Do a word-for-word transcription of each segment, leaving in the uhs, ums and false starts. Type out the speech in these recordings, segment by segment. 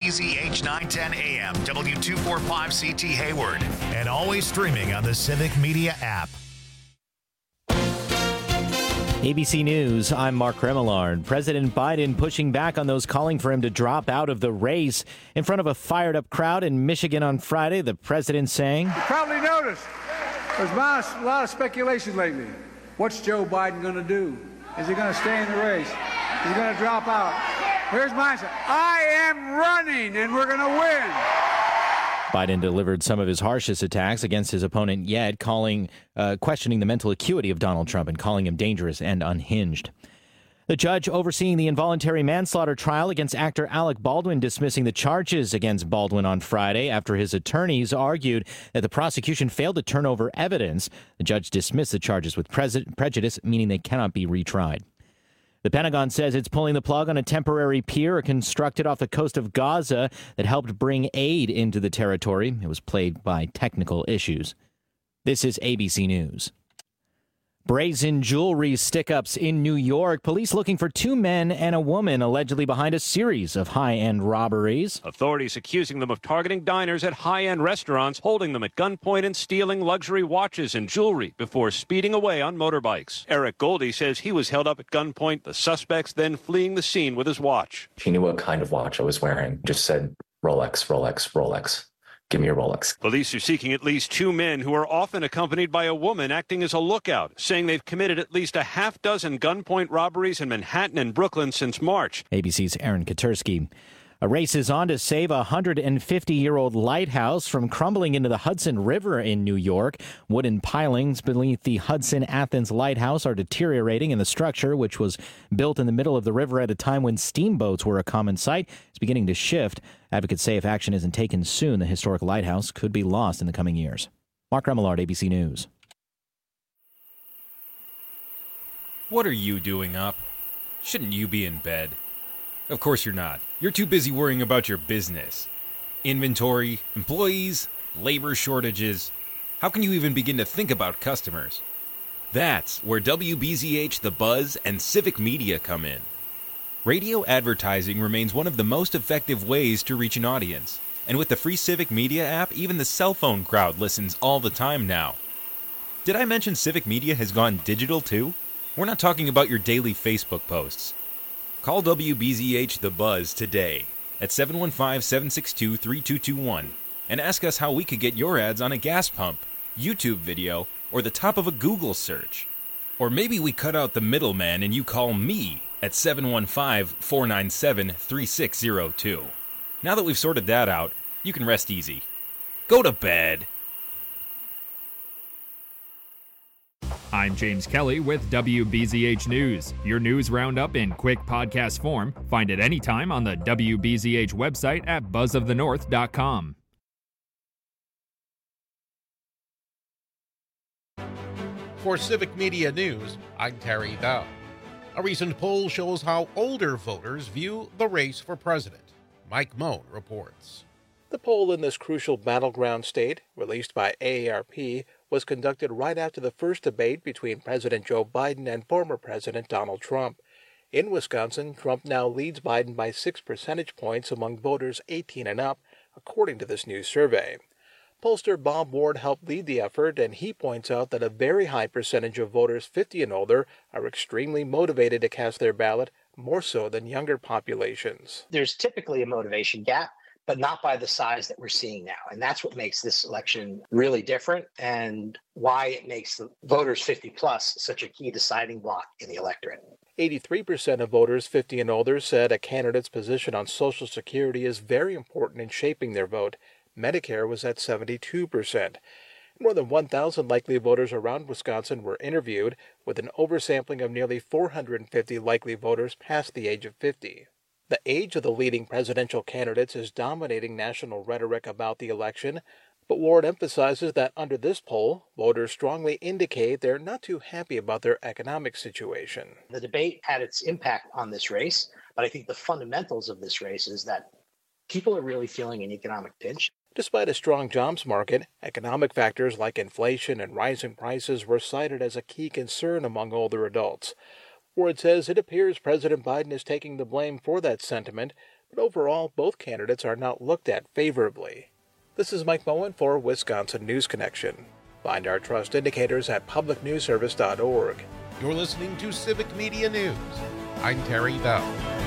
B Z H nine ten A M, W two forty-five C T Hayward, and always streaming on the Civic Media app. A B C News, I'm Mark Remillard. President Biden pushing back on those calling for him to drop out of the race. In front of a fired-up crowd in Michigan on Friday, the president saying, You probably noticed there's a lot of speculation lately. What's Joe Biden going to do? Is he going to stay in the race? Is he going to drop out? Here's my answer. I am running, and we're going to win. Biden delivered some of his harshest attacks against his opponent yet, calling, uh, questioning the mental acuity of Donald Trump and calling him dangerous and unhinged. The judge overseeing the involuntary manslaughter trial against actor Alec Baldwin dismissing the charges against Baldwin on Friday after his attorneys argued that the prosecution failed to turn over evidence. The judge dismissed the charges with pre- prejudice, meaning they cannot be retried. The Pentagon says it's pulling the plug on a temporary pier constructed off the coast of Gaza that helped bring aid into the territory. It was plagued by technical issues. This is A B C News. Brazen jewelry stick-ups in New York. Police looking for two men and a woman allegedly behind a series of high-end robberies. Authorities accusing them of targeting diners at high-end restaurants, holding them at gunpoint and stealing luxury watches and jewelry before speeding away on motorbikes. Eric Goldie says he was held up at gunpoint, the suspects then fleeing the scene with his watch. He knew what kind of watch I was wearing. Just said Rolex, Rolex, Rolex. Give me your Rolex. Police are seeking at least two men who are often accompanied by a woman acting as a lookout, saying they've committed at least a half dozen gunpoint robberies in Manhattan and Brooklyn since March. A B C's Aaron Katursky. A race is on to save a one hundred fifty-year-old lighthouse from crumbling into the Hudson River in New York. Wooden pilings beneath the Hudson-Athens Lighthouse are deteriorating, and the structure, which was built in the middle of the river at a time when steamboats were a common sight, is beginning to shift. Advocates say if action isn't taken soon, the historic lighthouse could be lost in the coming years. Mark Remillard, A B C News. What are you doing up? Shouldn't you be in bed? Of course you're not. You're too busy worrying about your business. Inventory, employees, labor shortages. How can you even begin to think about customers? That's where W B Z H, The Buzz, and Civic Media come in. Radio advertising remains one of the most effective ways to reach an audience. And with the free Civic Media app, even the cell phone crowd listens all the time now. Did I mention Civic Media has gone digital too? We're not talking about your daily Facebook posts. Call W B Z H The Buzz today at seven one five, seven six two, three two two one and ask us how we could get your ads on a gas pump, YouTube video, or the top of a Google search. Or maybe we cut out the middleman and you call me at seven one five, four nine seven, three six zero two. Now that we've sorted that out, you can rest easy. Go to bed. I'm James Kelly with W B Z H News, your news roundup in quick podcast form. Find it anytime on the W B Z H website at buzz of the north dot com. For Civic Media News, I'm Terry Dow. A recent poll shows how older voters view the race for president. Mike Moan reports. The poll in this crucial battleground state, released by A A R P, was conducted right after the first debate between President Joe Biden and former President Donald Trump. In Wisconsin, Trump now leads Biden by six percentage points among voters eighteen and up, according to this new survey. Pollster Bob Ward helped lead the effort, and he points out that a very high percentage of voters fifty and older are extremely motivated to cast their ballot, more so than younger populations. There's typically a motivation gap, but not by the size that we're seeing now. And that's what makes this election really different and why it makes the voters fifty plus such a key deciding block in the electorate. eighty-three percent of voters fifty and older said a candidate's position on Social Security is very important in shaping their vote. Medicare was at seventy-two percent. More than one thousand likely voters around Wisconsin were interviewed, with an oversampling of nearly four hundred fifty likely voters past the age of fifty. The age of the leading presidential candidates is dominating national rhetoric about the election, but Ward emphasizes that under this poll, voters strongly indicate they're not too happy about their economic situation. The debate had its impact on this race, but I think the fundamentals of this race is that people are really feeling an economic pinch. Despite a strong jobs market, economic factors like inflation and rising prices were cited as a key concern among older adults. Ward says it appears President Biden is taking the blame for that sentiment, But overall, both candidates are not looked at favorably. This is Mike Moen for Wisconsin News Connection. Find our trust indicators at public news service dot org. You're listening to Civic Media News. I'm Terry Bell.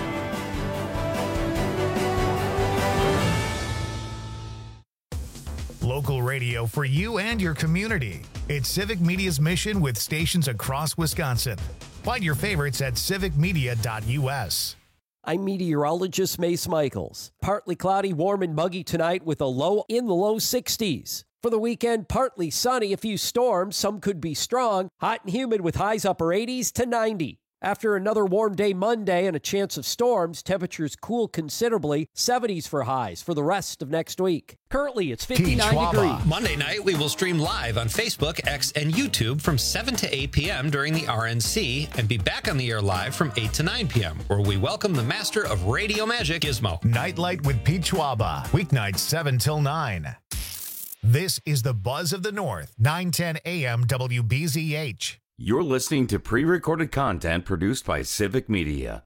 Local radio for you and your community. It's Civic Media's mission with stations across Wisconsin. Find your favorites at civic media dot u s. I'm meteorologist Mace Michaels. Partly cloudy, warm and muggy tonight with a low in the low sixties. For the weekend, partly sunny, a few storms, some could be strong, hot and humid with highs upper eighties to ninety. After another warm day Monday and a chance of storms, temperatures cool considerably, seventies for highs for the rest of next week. Currently, it's fifty-nine degrees. Monday night, we will stream live on Facebook, X, and YouTube from seven to eight p.m. during the R N C and be back on the air live from eight to nine p.m., where we welcome the master of radio magic, Gizmo. Nightlight with Pete Schwaba, weeknights seven till nine. This is the Buzz of the North, nine ten a.m. W B Z H. You're listening to pre-recorded content produced by Civic Media.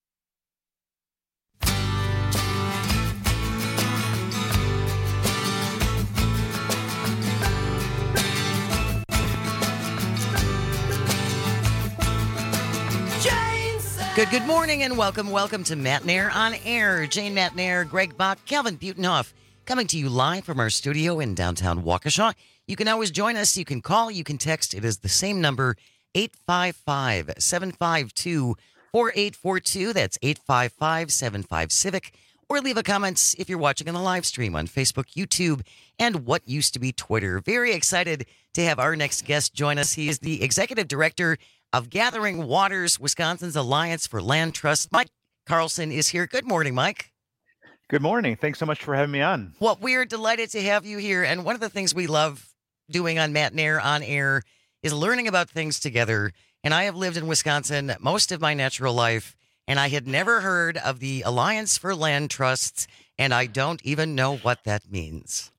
Good, good morning and welcome, welcome to Matt Nair on Air. Jane Matt Nair, Greg Bach, Calvin Butenhoff, coming to you live from our studio in downtown Waukesha. You can always join us. You can call. You can text. It is the same number, eight five five, seven five two, four eight four two. That's eight five five, seven five, CIVIC. Or leave a comment if you're watching on the live stream on Facebook, YouTube, and what used to be Twitter. Very excited to have our next guest join us. He is the Executive Director of Gathering Waters, Wisconsin's Alliance for Land Trust. Mike Carlson is here. Good morning, Mike. Good morning. Thanks so much for having me on. Well, we're delighted to have you here. And one of the things we love doing on Matt Nair on Air is learning about things together. And I have lived in Wisconsin most of my natural life, and I had never heard of the Alliance for Land Trusts, and I don't even know what that means.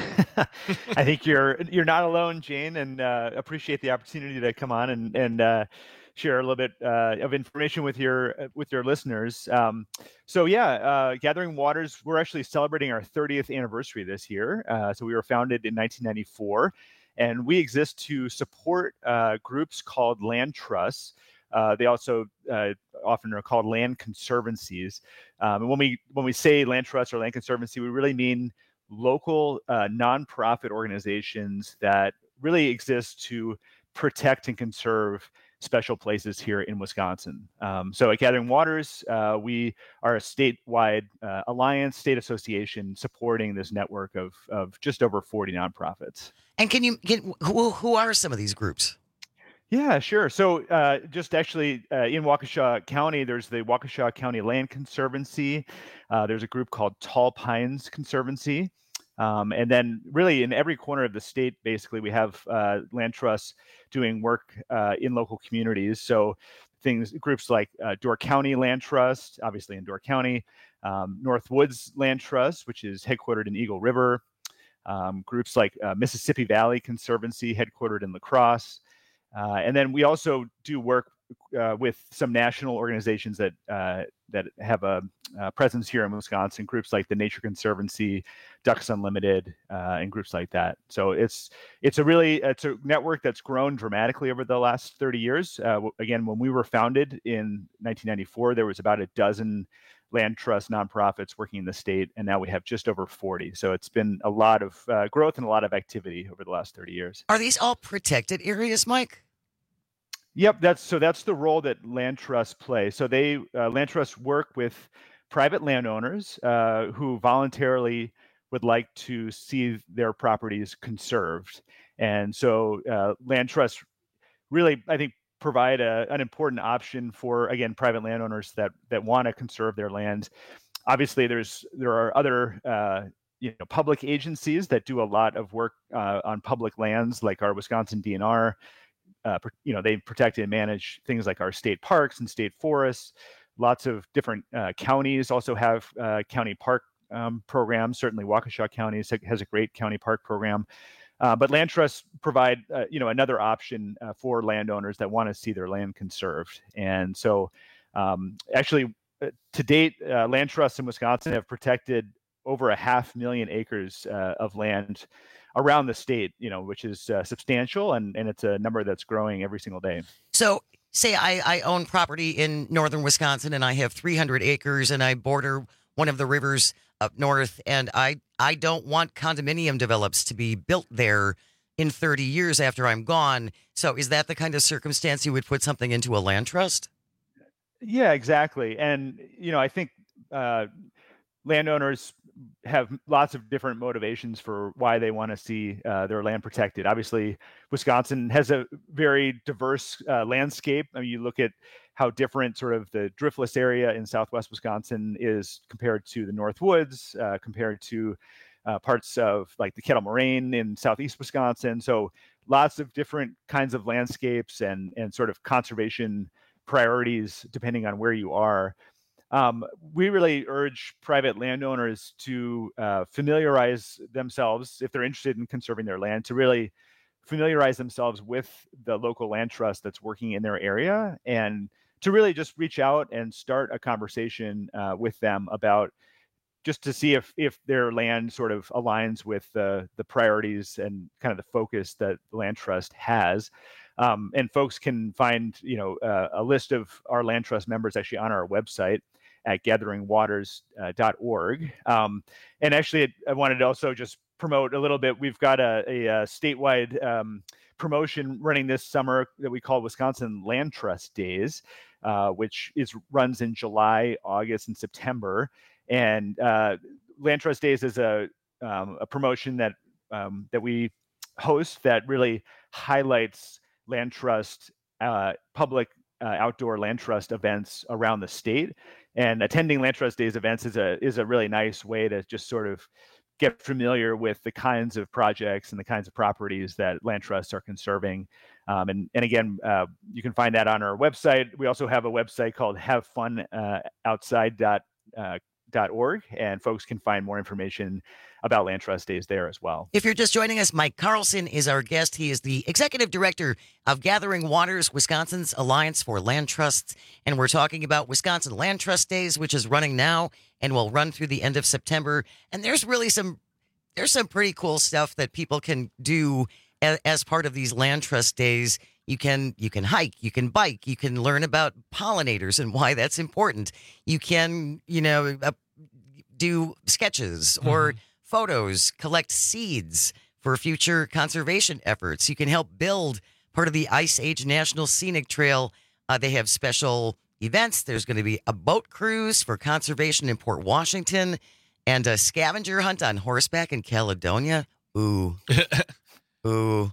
I think you're you're not alone, Jane, and uh, appreciate the opportunity to come on and and uh, share a little bit uh, of information with your with your listeners. Um, so yeah, uh, Gathering Waters, we're actually celebrating our thirtieth anniversary this year. Uh, so we were founded in nineteen ninety-four, and we exist to support uh, groups called land trusts. Uh, they also uh, often are called land conservancies. Um, and when we when we say land trust or land conservancy, we really mean local uh, nonprofit organizations that really exist to protect and conserve special places here in Wisconsin. Um, so at Gathering Waters, uh, we are a statewide uh, alliance, state association supporting this network of of just over forty nonprofits. And can you get who, who are some of these groups? Yeah, sure. So uh, just actually uh, in Waukesha County, there's the Waukesha County Land Conservancy. Uh, there's a group called Tall Pines Conservancy. Um, and then really in every corner of the state, basically, we have uh, land trusts doing work uh, in local communities. So things, groups like uh, Door County Land Trust, obviously in Door County, um, North Woods Land Trust, which is headquartered in Eagle River, um, groups like uh, Mississippi Valley Conservancy, headquartered in La Crosse. Uh, and then we also do work uh, with some national organizations that uh, that have a, a presence here in Wisconsin, groups like the Nature Conservancy, Ducks Unlimited, uh, and groups like that. So it's it's a really it's a network that's grown dramatically over the last thirty years. Uh, again, when we were founded in nineteen ninety-four, there was about a dozen land trust nonprofits working in the state, and now we have just over forty. So it's been a lot of uh, growth and a lot of activity over the last thirty years. Are these all protected areas, Mike? Yep, that's so that's the role that land trusts play. So they uh, land trusts work with private landowners uh, who voluntarily would like to see their properties conserved, and so uh, land trusts really, I think, provide a, an important option for, again, private landowners that that want to conserve their land. Obviously, there's there are other uh, you know public agencies that do a lot of work uh, on public lands, like our Wisconsin D N R. Uh, you know, they protect and manage things like our state parks and state forests. Lots of different uh, counties also have uh, county park um, programs. Certainly, Waukesha County has a great county park program. Uh, but land trusts provide, uh, you know, another option uh, for landowners that want to see their land conserved. And so, um, actually, uh, to date, uh, land trusts in Wisconsin have protected over a half million acres uh, of land around the state, you know, which is uh, substantial, and, and it's a number that's growing every single day. So say I, I own property in northern Wisconsin and I have three hundred acres and I border one of the rivers up north, and I, I don't want condominium develops to be built there in thirty years after I'm gone. So is that the kind of circumstance you would put something into a land trust? Yeah, exactly. And, you know, I think uh, landowners have lots of different motivations for why they want to see uh, their land protected. Obviously, Wisconsin has a very diverse uh, landscape. I mean, you look at how different sort of the driftless area in southwest Wisconsin is compared to the North Woods, uh, compared to uh, parts of like the Kettle Moraine in southeast Wisconsin. So lots of different kinds of landscapes and and sort of conservation priorities depending on where you are. Um, we really urge private landowners to uh, familiarize themselves, if they're interested in conserving their land, to really familiarize themselves with the local land trust that's working in their area, and to really just reach out and start a conversation uh, with them about just to see if if their land sort of aligns with the the priorities and kind of the focus that the land trust has. Um, and folks can find, you know, uh, a list of our land trust members actually on our website at gathering waters dot org. Um, and actually, I wanted to also just promote a little bit. We've got a, a, a statewide um, promotion running this summer that we call Wisconsin Land Trust Days, uh, which is runs in July, August, and September. And uh, Land Trust Days is a um, a promotion that um, that we host that really highlights land trust, uh, public uh, outdoor land trust events around the state. And attending Land Trust Days events is a is a really nice way to just sort of get familiar with the kinds of projects and the kinds of properties that land trusts are conserving. Um, and, and again, uh, you can find that on our website. We also have a website called have fun outside dot org, and folks can find more information about Land Trust Days there as well. If you're just joining us, Mike Carlson is our guest. He is the executive director of Gathering Waters, Wisconsin's Alliance for Land Trusts. And we're talking about Wisconsin Land Trust Days, which is running now and will run through the end of September. And there's really some there's some pretty cool stuff that people can do as, as part of these Land Trust Days. You can you can hike, you can bike, you can learn about pollinators and why that's important. You can, you know, uh, do sketches or mm-hmm. photos, collect seeds for future conservation efforts. You can help build part of the Ice Age National Scenic Trail. Uh, they have special events. There's going to be a boat cruise for conservation in Port Washington and a scavenger hunt on horseback in Caledonia. Ooh. Ooh.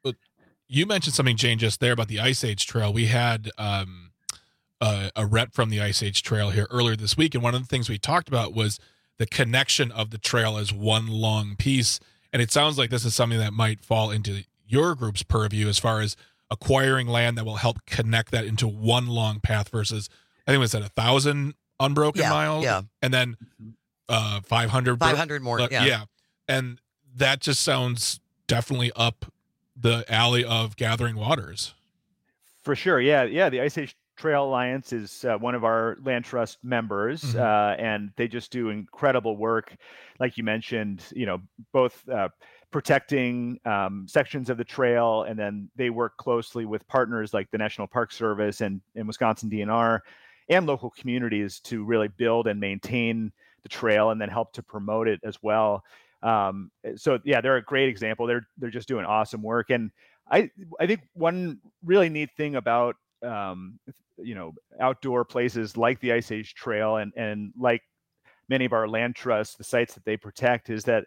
You mentioned something, Jane, just there about the Ice Age Trail. We had um, a, a rep from the Ice Age Trail here earlier this week, and one of the things we talked about was the connection of the trail as one long piece. And it sounds like this is something that might fall into your group's purview as far as acquiring land that will help connect that into one long path versus, I think it was at a thousand unbroken yeah, miles, yeah. and then uh, five hundred. five hundred more, uh, yeah. yeah. And that just sounds definitely up the alley of Gathering Waters. For sure. Yeah. Yeah. The Ice Age Trail Alliance is uh, one of our land trust members, mm-hmm. uh, and they just do incredible work. Like you mentioned, you know, both uh, protecting um, sections of the trail, and then they work closely with partners like the National Park Service and, and Wisconsin D N R and local communities to really build and maintain the trail and then help to promote it as well. Um, so yeah, they're a great example. They're, they're just doing awesome work. And I, I think one really neat thing about, um, you know, outdoor places like the Ice Age Trail and, and like many of our land trusts, the sites that they protect, is that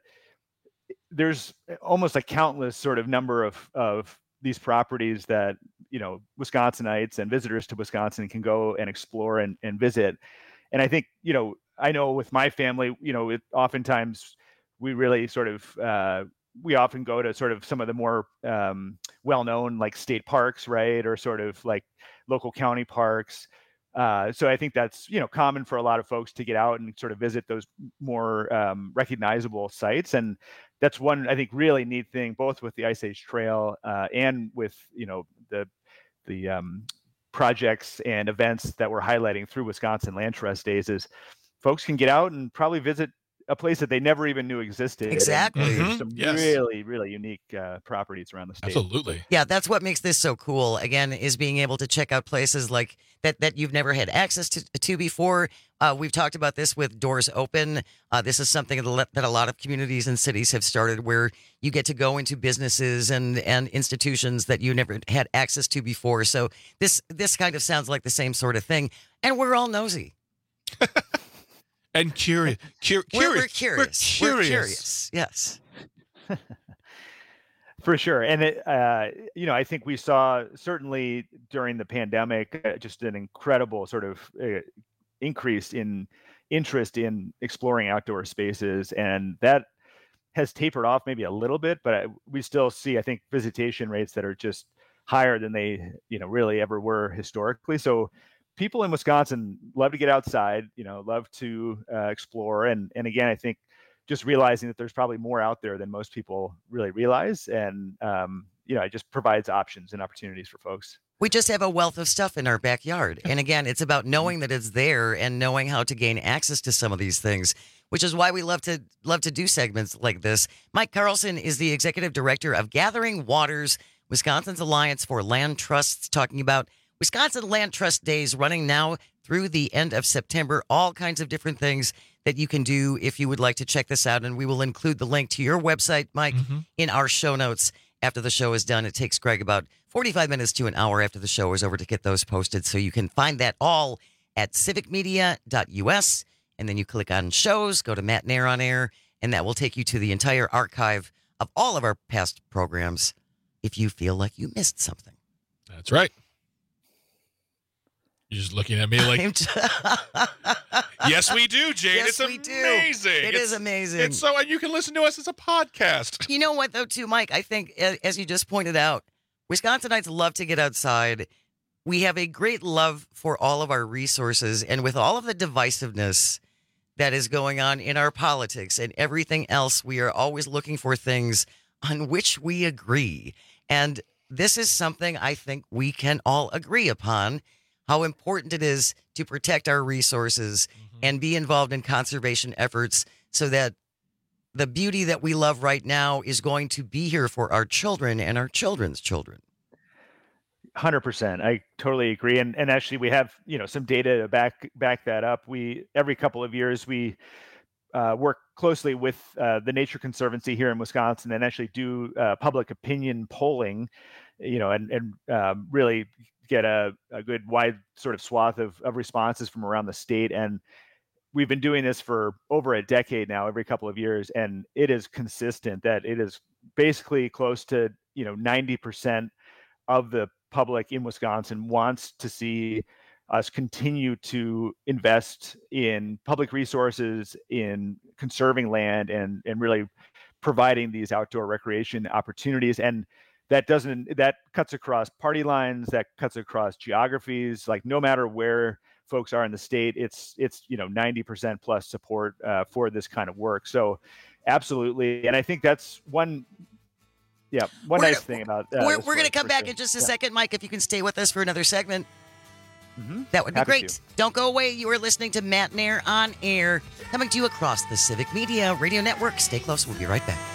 there's almost a countless sort of number of, of these properties that, you know, Wisconsinites and visitors to Wisconsin can go and explore and, and visit. And I think, you know, I know with my family, you know, it oftentimes we really sort of, uh, we often go to sort of some of the more um, well-known like state parks, right? Or sort of like local county parks. Uh, so I think that's, you know, common for a lot of folks to get out and sort of visit those more um, recognizable sites. And that's one, I think, really neat thing, both with the Ice Age Trail uh, and with, you know, the, the um, projects and events that we're highlighting through Wisconsin Land Trust Days is folks can get out and probably visit a place that they never even knew existed. Exactly. And there's Mm-hmm. some Yes. really, really unique uh, properties around the state. Absolutely. Yeah, that's what makes this so cool. Again, is being able to check out places like that that you've never had access to, to before. Uh, we've talked about this with Doors Open. Uh, this is something that a lot of communities and cities have started, where you get to go into businesses and and institutions that you never had access to before. So this this kind of sounds like the same sort of thing. And we're all nosy. And curious. Cur- We're, curious. we're curious. We're We're curious. curious. Yes. For sure. And, it, uh, you know, I think we saw certainly during the pandemic uh, just an incredible sort of uh, increase in interest in exploring outdoor spaces. And that has tapered off maybe a little bit, but I, we still see, I think, visitation rates that are just higher than they, you know, really ever were historically. So people in Wisconsin love to get outside, you know, love to uh, explore. And, and again, I think just realizing that there's probably more out there than most people really realize. And, um, you know, it just provides options and opportunities for folks. We just have a wealth of stuff in our backyard. And again, it's about knowing that it's there and knowing how to gain access to some of these things, which is why we love to love to do segments like this. Mike Carlson is the executive director of Gathering Waters, Wisconsin's Alliance for Land Trusts, talking about Wisconsin Land Trust Days running now through the end of September. All kinds of different things that you can do if you would like to check this out. And we will include the link to your website, Mike, mm-hmm. in our show notes after the show is done. It takes Greg about forty-five minutes to an hour after the show is over to get those posted. So you can find that all at civic media dot u s. And then you click on shows, go to Matt Nair on Air, and that will take you to the entire archive of all of our past programs if you feel like you missed something. That's right. You're just looking at me like, yes, we do, Jane. Yes, it's we amazing. Do. It it's, is amazing. It's so, and you can listen to us as a podcast. You know what, though, too, Mike? I think, as you just pointed out, Wisconsinites love to get outside. We have a great love for all of our resources, and with all of the divisiveness that is going on in our politics and everything else, we are always looking for things on which we agree. And this is something I think we can all agree upon, how important it is to protect our resources mm-hmm. and be involved in conservation efforts so that the beauty that we love right now is going to be here for our children and our children's children. one hundred percent. I totally agree. And and actually we have, you know, some data to back back that up. We every couple of years we uh, work closely with uh, the Nature Conservancy here in Wisconsin and actually do uh, public opinion polling, you know, and and um, really get a, a good wide sort of swath of, of responses from around the state. And we've been doing this for over a decade now, every couple of years, and it is consistent that it is basically close to, you know, ninety percent of the public in Wisconsin wants to see us continue to invest in public resources, in conserving land, and and really providing these outdoor recreation opportunities. And that doesn't that cuts across party lines, that cuts across geographies. Like no matter where folks are in the state, it's it's you know ninety percent plus support uh, for this kind of work. So absolutely, and I think that's one. Yeah, one we're nice gonna, thing about uh, we're we're going to come back sure. in just a yeah. second, Mike. If you can stay with us for another segment, mm-hmm. that would be Happy great. to. Don't go away. You are listening to Matt Nair on Air, coming to you across the Civic Media Radio Network. Stay close. We'll be right back.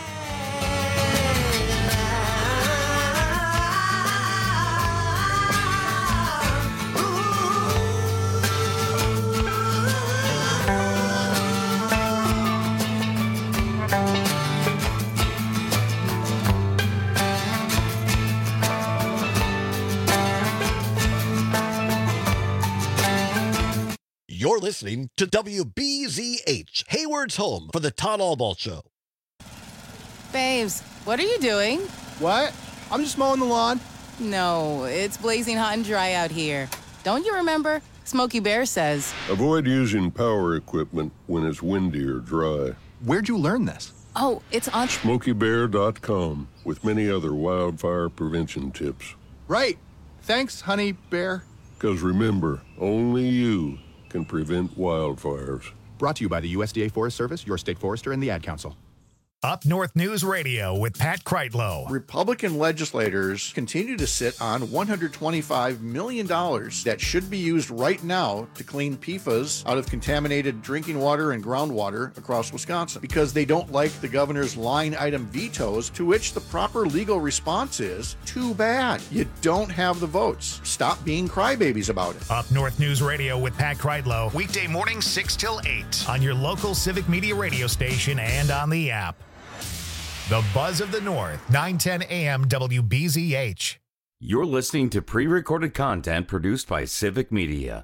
You're listening to W B Z H, Hayward's home for the Todd Albaugh Show. Babes, what are you doing? What? I'm just mowing the lawn. No, it's blazing hot and dry out here. Don't you remember? Smokey Bear says. Avoid using power equipment when it's windy or dry. Where'd you learn this? Oh, it's on smokey bear dot com with many other wildfire prevention tips. Right. Thanks, honey bear. Because remember, only you can prevent wildfires. Brought to you by the U S D A Forest Service, your state forester, and the Ad Council. Up North News Radio with Pat Kreitlow. Republican legislators continue to sit on one hundred twenty-five million dollars that should be used right now to clean P F A S out of contaminated drinking water and groundwater across Wisconsin because they don't like the governor's line item vetoes, to which the proper legal response is, too bad. You don't have the votes. Stop being crybabies about it. Up North News Radio with Pat Kreitlow. Weekday mornings six till eight on your local Civic Media radio station and on the app. The Buzz of the North, nine ten A M W B Z H. You're listening to pre-recorded content produced by Civic Media.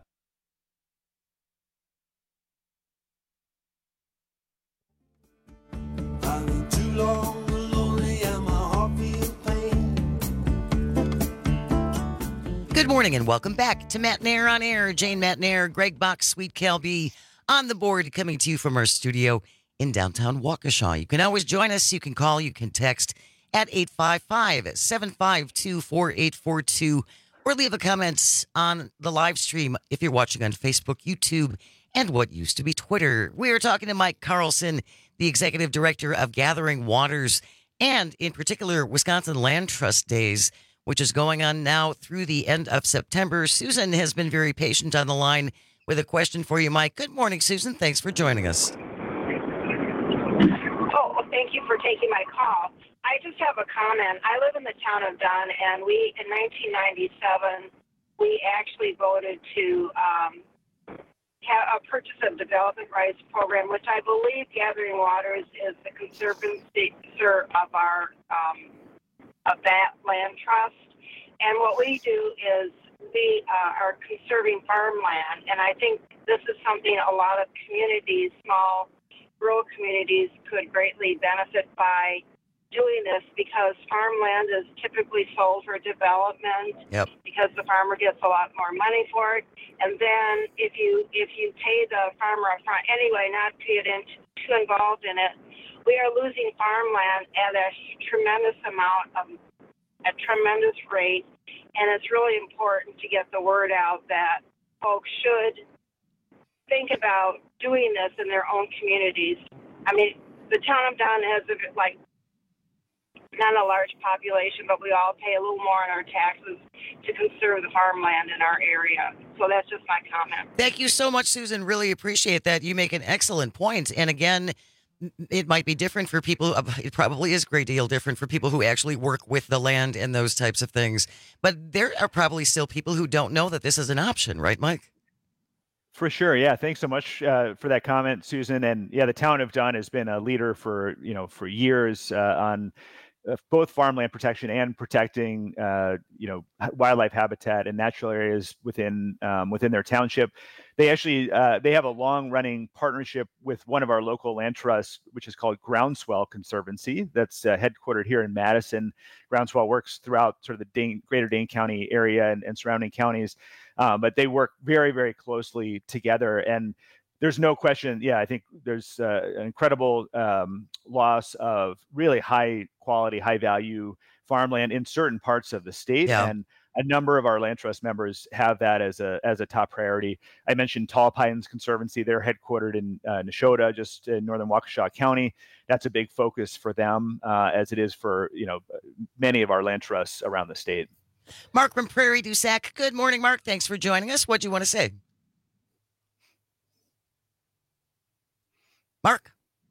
Good morning and welcome back to Matt Nair on Air. Jane Matt Nair, Greg Bach, Sweet Kelby on the board, coming to you from our studio in downtown Waukesha. You can always join us. You can call, you can text at eight five five, seven five two, four eight four two or leave a comment on the live stream if you're watching on Facebook, YouTube, and what used to be Twitter. We are talking to Mike Carlson, the Executive Director of Gathering Waters, and in particular, Wisconsin Land Trust Days, which is going on now through the end of September. Susan has been very patient on the line with a question for you, Mike. Good morning, Susan. Thanks for joining us. Thank you for taking my call. I just have a comment. I live in the town of Dunn, and we, in nineteen ninety-seven, we actually voted to um, have a purchase of development rights program, which I believe Gathering Waters is the conservator of our um, of that land trust. And what we do is we uh, are conserving farmland, and I think this is something a lot of communities, small rural communities, could greatly benefit by doing this, because farmland is typically sold for development. Yep. Because the farmer gets a lot more money for it, and then if you if you pay the farmer up front anyway, not to get in, too involved in it, we are losing farmland at a tremendous amount of a tremendous rate, and it's really important to get the word out that folks should think about doing this in their own communities. I mean, the town of Dunn has a, like not a large population, but we all pay a little more on our taxes to conserve the farmland in our area. So that's just my comment. Thank you so much, Susan. Really appreciate that. You make an excellent point. And again, it might be different for people. It probably is a great deal different for people who actually work with the land and those types of things. But there are probably still people who don't know that this is an option, right, Mike? For sure. Yeah. Thanks so much uh, for that comment, Susan. And yeah, the town of Dunn has been a leader for, you know, for years uh, on uh, both farmland protection and protecting, uh, you know, wildlife habitat and natural areas within um, within their township. They actually uh, they have a long running partnership with one of our local land trusts, which is called Groundswell Conservancy. That's uh, headquartered here in Madison. Groundswell works throughout sort of the Dane, greater Dane County area and, and surrounding counties. Um, but they work very, very closely together. And there's no question. Yeah, I think there's uh, an incredible um, loss of really high quality, high value farmland in certain parts of the state. Yeah. And a number of our land trust members have that as a as a top priority. I mentioned Tall Pines Conservancy. They're headquartered in uh, Neshota, just in northern Waukesha County. That's a big focus for them, uh, as it is for, you know, many of our land trusts around the state. Mark from Prairie du Sac. Good morning, Mark. Thanks for joining us. What do you want to say? Mark?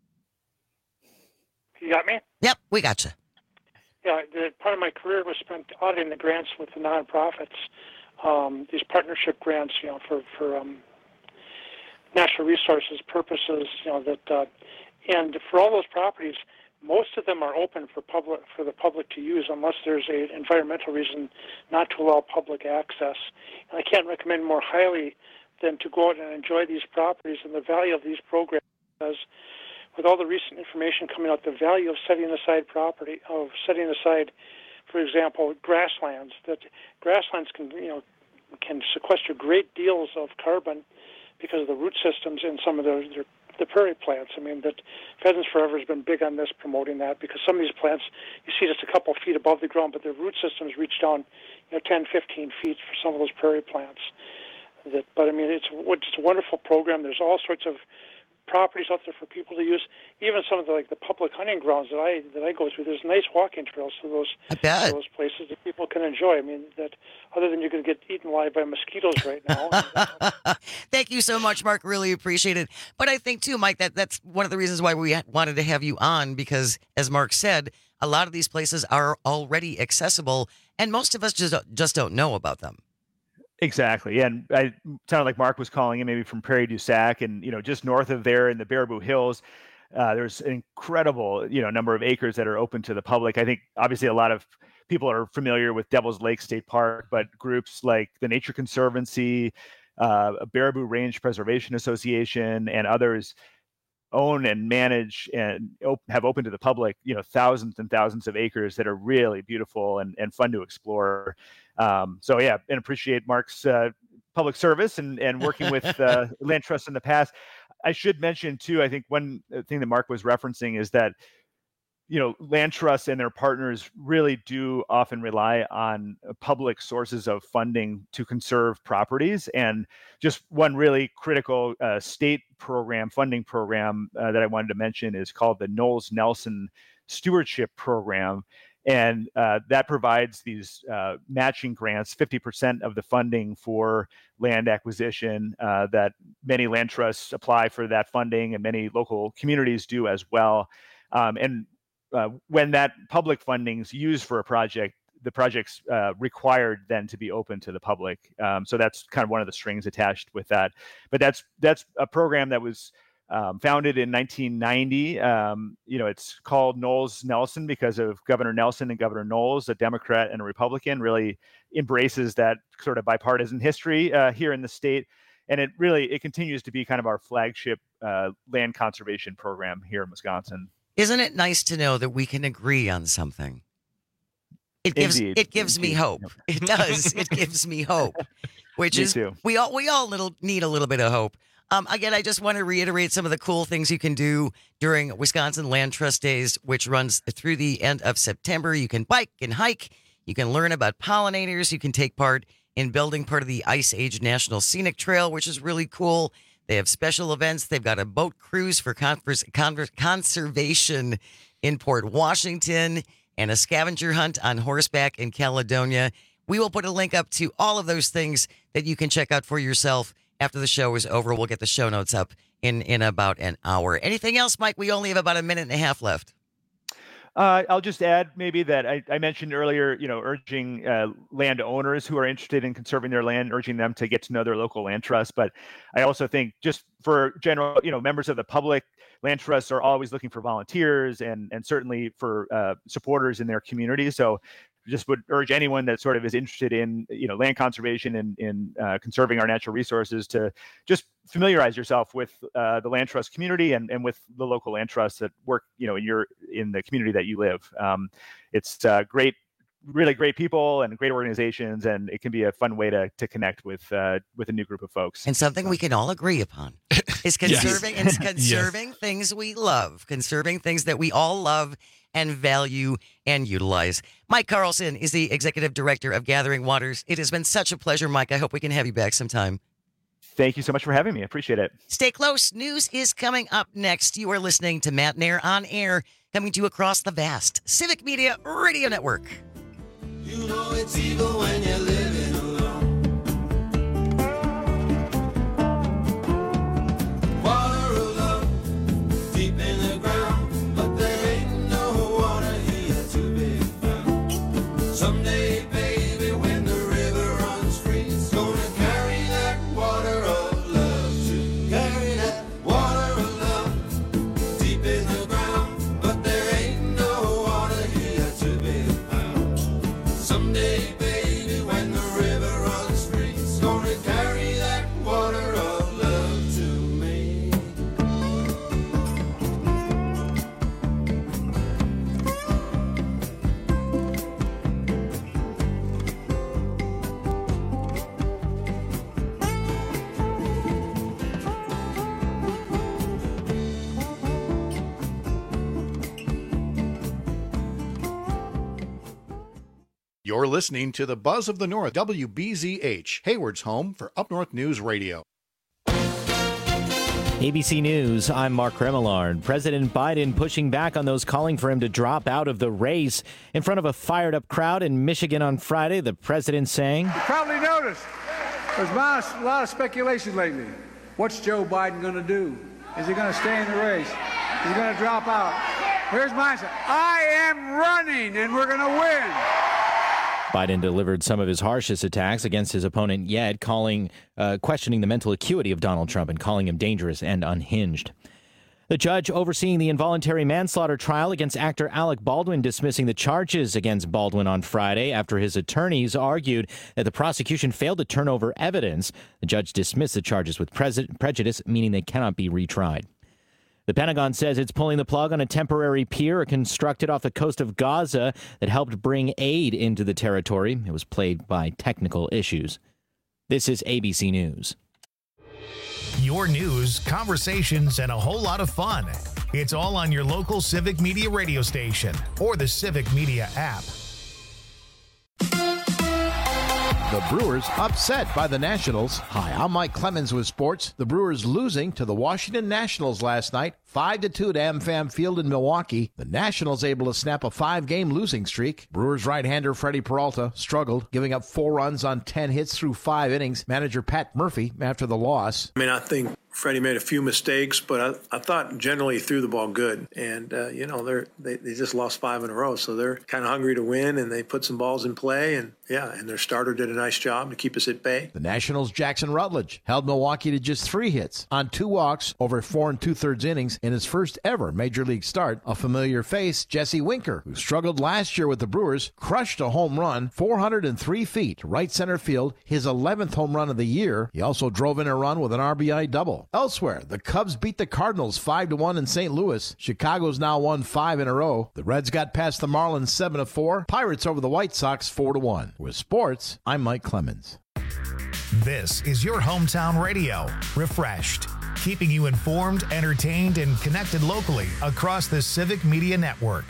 You got me? Yep, we got you. Yeah, the, part of my career was spent auditing the grants with the nonprofits, um, these partnership grants, you know, for, for um, natural resources purposes, you know, that, uh, and for all those properties, most of them are open for public for the public to use unless there's an environmental reason not to allow public access. And I can't recommend more highly than to go out and enjoy these properties and the value of these programs. Because with all the recent information coming out, the value of setting aside property, of setting aside, for example, grasslands, that grasslands can, you know, can sequester great deals of carbon because of the root systems in some of the, their the prairie plants. I mean, that Pheasants Forever has been big on this, promoting that, because some of these plants, you see just a couple feet above the ground, but their root systems reach down, you know, ten, fifteen feet for some of those prairie plants. That, but I mean, it's, it's a wonderful program. There's all sorts of properties out there for people to use. Even some of the like the public hunting grounds that I that I go through, there's nice walking trails to those I bet. to those places that people can enjoy. I mean, that other than you're going to get eaten alive by mosquitoes right now. Thank you so much, Mark. Really appreciate it. But I think too, Mike, that that's one of the reasons why we wanted to have you on, because as Mark said, a lot of these places are already accessible, and most of us just just don't know about them. Exactly. And I sounded like Mark was calling in maybe from Prairie du Sac, and, you know, just north of there in the Baraboo Hills, uh, there's an incredible, you know, number of acres that are open to the public. I think obviously a lot of people are familiar with Devil's Lake State Park, but groups like the Nature Conservancy, uh, Baraboo Range Preservation Association, and others own and manage and op- have open to the public, you know, thousands and thousands of acres that are really beautiful and, and fun to explore. Um, so yeah, and appreciate Mark's uh, public service and, and working with uh, land trusts in the past. I should mention too, I think one thing that Mark was referencing is that, you know, land trusts and their partners really do often rely on public sources of funding to conserve properties. And just one really critical uh, state program, funding program uh, that I wanted to mention is called the Knowles Nelson Stewardship Program. And uh, that provides these uh, matching grants, fifty percent of the funding for land acquisition, uh, that many land trusts apply for that funding, and many local communities do as well. Um, and uh, when that public funding is used for a project, the project's uh, required then to be open to the public. Um, so that's kind of one of the strings attached with that. But that's that's a program that was Um, founded in nineteen ninety. Um, you know, it's called Knowles Nelson because of Governor Nelson and Governor Knowles, a Democrat and a Republican, really embraces that sort of bipartisan history uh, here in the state. And it really, it continues to be kind of our flagship uh, land conservation program here in Wisconsin. Isn't it nice to know that we can agree on something? It gives Indeed. it gives Indeed. me hope. It does. It gives me hope, which Me is too. we all we all little need a little bit of hope. Um, again, I just want to reiterate some of the cool things you can do during Wisconsin Land Trust Days, which runs through the end of September. You can bike and hike. You can learn about pollinators. You can take part in building part of the Ice Age National Scenic Trail, which is really cool. They have special events. They've got a boat cruise for converse, converse, conservation in Port Washington and a scavenger hunt on horseback in Caledonia. We will put a link up to all of those things that you can check out for yourself. After the show is over, we'll get the show notes up in, in about an hour. Anything else, Mike? We only have about a minute and a half left. Uh, I'll just add maybe that I, I mentioned earlier, you know, urging uh, landowners who are interested in conserving their land, urging them to get to know their local land trust. But I also think just for general, you know, members of the public, land trusts are always looking for volunteers and and certainly for uh, supporters in their community. So just would urge anyone that sort of is interested in, you know, land conservation and in uh, conserving our natural resources to just familiarize yourself with uh, the land trust community and, and with the local land trusts that work, you know, in your in the community that you live. Um, it's uh, great, really great people and great organizations, and it can be a fun way to to connect with uh, with a new group of folks. And something we can all agree upon is conserving Yes. and conserving Yes. things we love, conserving things that we all love and value and utilize. Mike Carlson is the executive director of Gathering Waters. It has been such a pleasure, Mike. I hope we can have you back sometime. Thank you so much for having me. I appreciate it. Stay close. News is coming up next. You are listening to Matt Nair on Air, coming to you across the vast Civic Media Radio Network. You know it's evil when you're living alone. Water of love deep in the ground, but there ain't no water here to be found. Someday, baby, when the river runs free, it's gonna carry that water of love to carry that water of love deep in the ground, but there ain't no water here to be found. Someday, baby, when the river runs free, it's gonna carry that water of love to me. You're listening to the Buzz of the North, W B Z H, Hayward's home for Up North News Radio. A B C News, I'm Mark Remillard. President Biden pushing back on those calling for him to drop out of the race. In front of a fired-up crowd in Michigan on Friday, the president saying, You probably noticed there's a lot of speculation lately. What's Joe Biden going to do? Is he going to stay in the race? Is he going to drop out? Here's my answer. I am running, and we're going to win. Biden delivered some of his harshest attacks against his opponent yet, calling, uh, questioning the mental acuity of Donald Trump and calling him dangerous and unhinged. The judge overseeing the involuntary manslaughter trial against actor Alec Baldwin dismissing the charges against Baldwin on Friday after his attorneys argued that the prosecution failed to turn over evidence. The judge dismissed the charges with pre- prejudice, meaning they cannot be retried. The Pentagon says it's pulling the plug on a temporary pier constructed off the coast of Gaza that helped bring aid into the territory. It was plagued by technical issues. This is A B C News. Your news, conversations, and a whole lot of fun. It's all on your local Civic Media radio station or the Civic Media app. The Brewers upset by the Nationals. Hi, I'm Mike Clemens with sports. The Brewers losing to the Washington Nationals last night, five to two to AmFam Field in Milwaukee. The Nationals able to snap a five-game losing streak. Brewers right-hander Freddie Peralta struggled, giving up four runs on ten hits through five innings. Manager Pat Murphy after the loss. I mean, I think Freddie made a few mistakes, but I, I thought generally he threw the ball good. And, uh, you know, they're, they they just lost five in a row, so they're kind of hungry to win, and they put some balls in play. And, yeah, and their starter did a nice job to keep us at bay. The Nationals' Jackson Rutledge held Milwaukee to just three hits on two walks over four and two-thirds innings in his first ever Major League start. A familiar face, Jesse Winker, who struggled last year with the Brewers, crushed a home run four hundred three feet to right center field, his eleventh home run of the year. He also drove in a run with an R B I double. Elsewhere, the Cubs beat the Cardinals five to one in Saint Louis. Chicago's now won five in a row. The Reds got past the Marlins seven to four. Pirates over the White Sox four to one. With sports, I'm Mike Clemens. This is your hometown radio, refreshed, keeping you informed, entertained, and connected locally across the Civic Media Network.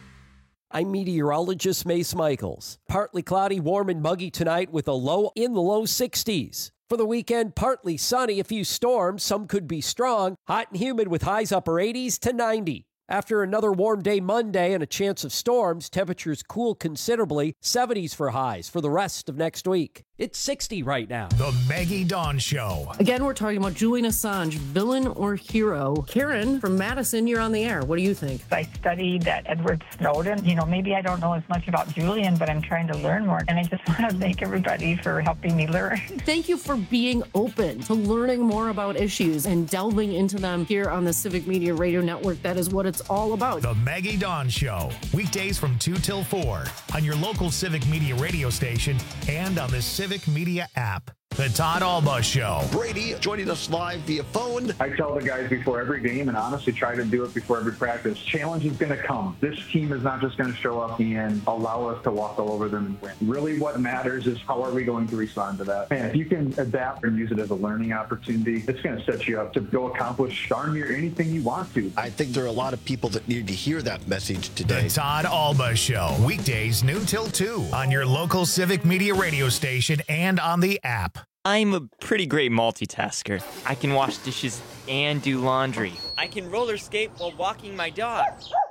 I'm meteorologist Mace Michaels. Partly cloudy, warm and muggy tonight with a low in the low sixties. For the weekend, partly sunny, a few storms, some could be strong, hot and humid with highs upper eighties to ninety. After another warm day Monday and a chance of storms, temperatures cool considerably, seventies for highs for the rest of next week. It's sixty right now. The Maggie Dawn Show. Again, we're talking about Julian Assange, villain or hero. Karen from Madison, you're on the air. What do you think? I studied that Edward Snowden. You know, maybe I don't know as much about Julian, but I'm trying to learn more. And I just want to thank everybody for helping me learn. Thank you for being open to learning more about issues and delving into them here on the Civic Media Radio Network. That is what it's all about. The Maggie Dawn Show. Weekdays from two till four on your local Civic Media radio station and on the Civic Media app. The Todd Alba Show. Brady joining us live via phone. I tell the guys before every game, and honestly try to do it before every practice, challenge is going to come. This team is not just going to show up and allow us to walk all over them and win. Really what matters is how are we going to respond to that. And if you can adapt and use it as a learning opportunity, it's going to set you up to go accomplish darn near anything you want to. I think there are a lot of people that need to hear that message today. The Todd Alba Show. Weekdays noon till two on your local Civic Media radio station and on the app. I'm a pretty great multitasker. I can wash dishes and do laundry. I can roller skate while walking my dog.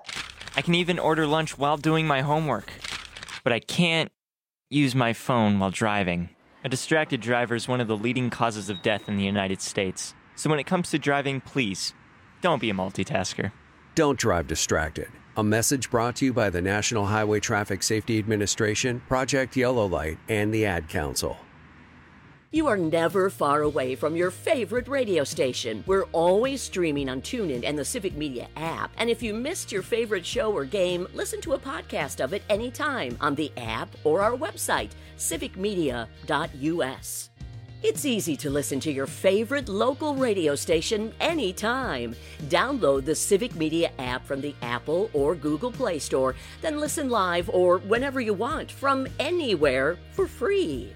I can even order lunch while doing my homework. But I can't use my phone while driving. A distracted driver is one of the leading causes of death in the United States. So when it comes to driving, please, don't be a multitasker. Don't drive distracted. A message brought to you by the National Highway Traffic Safety Administration, Project Yellow Light, and the Ad Council. You are never far away from your favorite radio station. We're always streaming on TuneIn and the Civic Media app. And if you missed your favorite show or game, listen to a podcast of it anytime on the app or our website, civic media dot u s. It's easy to listen to your favorite local radio station anytime. Download the Civic Media app from the Apple or Google Play Store, then listen live or whenever you want from anywhere for free.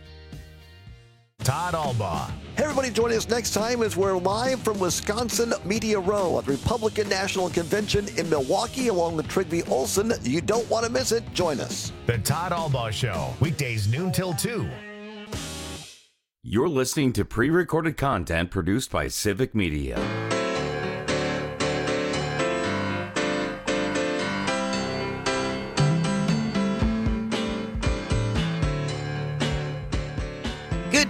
Todd Alba. Hey everybody, joining us next time as we're live from Wisconsin Media Row at the Republican National Convention in Milwaukee along with Trygve Olsen. You don't want to miss it. Join us. The Todd Alba Show. Weekdays noon till two. You're listening to pre-recorded content produced by Civic Media.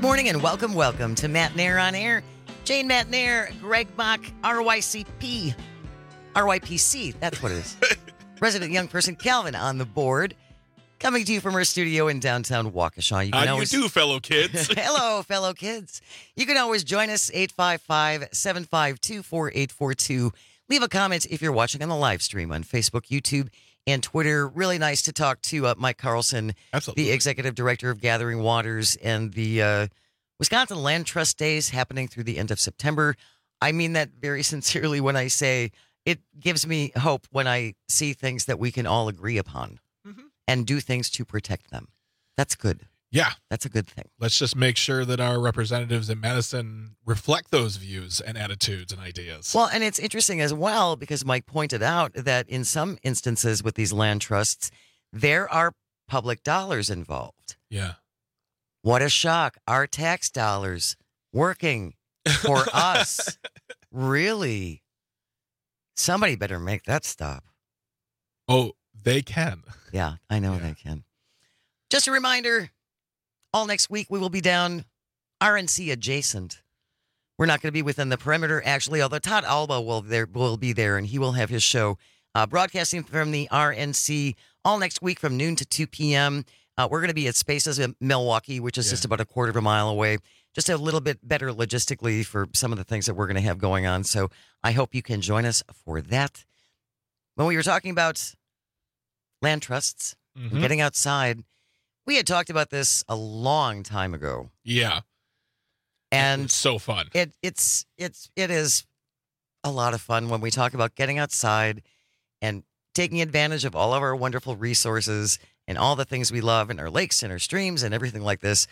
morning and welcome, welcome to Matt Nair on Air. Jane Matt Nair, Greg Bach, R Y C P. R Y P C, that's what it is. Resident young person Calvin on the board. Coming to you from our studio in downtown Waukesha. You How can do always... you do, fellow kids? Hello, fellow kids. You can always join us, eight five five, seven five two, four eight four two. Leave a comment if you're watching on the live stream on Facebook, YouTube, and Twitter. Really nice to talk to uh, Mike Carlson, Absolutely. the Executive Director of Gathering Waters, and the uh, Wisconsin Land Trust Days happening through the end of September. I mean that very sincerely when I say it gives me hope when I see things that we can all agree upon mm-hmm. and do things to protect them. That's good. Yeah. That's a good thing. Let's just make sure that our representatives in Madison reflect those views and attitudes and ideas. Well, and it's interesting as well because Mike pointed out that in some instances with these land trusts, there are public dollars involved. Yeah. What a shock. Our tax dollars working for us. Really? Somebody better make that stop. Oh, they can. Yeah, I know yeah. they can. Just a reminder, all next week we will be down R N C adjacent. We're not going to be within the perimeter, actually, although Todd Alba will there will be there, and he will have his show uh, broadcasting from the R N C all next week from noon to two p.m. Uh, we're going to be at Spaces in Milwaukee, which is yeah. just about a quarter of a mile away. Just a little bit better logistically for some of the things that we're going to have going on. So I hope you can join us for that. When we were talking about land trusts, mm-hmm. getting outside, we had talked about this a long time ago. Yeah. And it's so fun. It it's it's it is a lot of fun when we talk about getting outside and taking advantage of all of our wonderful resources and all the things we love in our lakes and our streams and everything like this.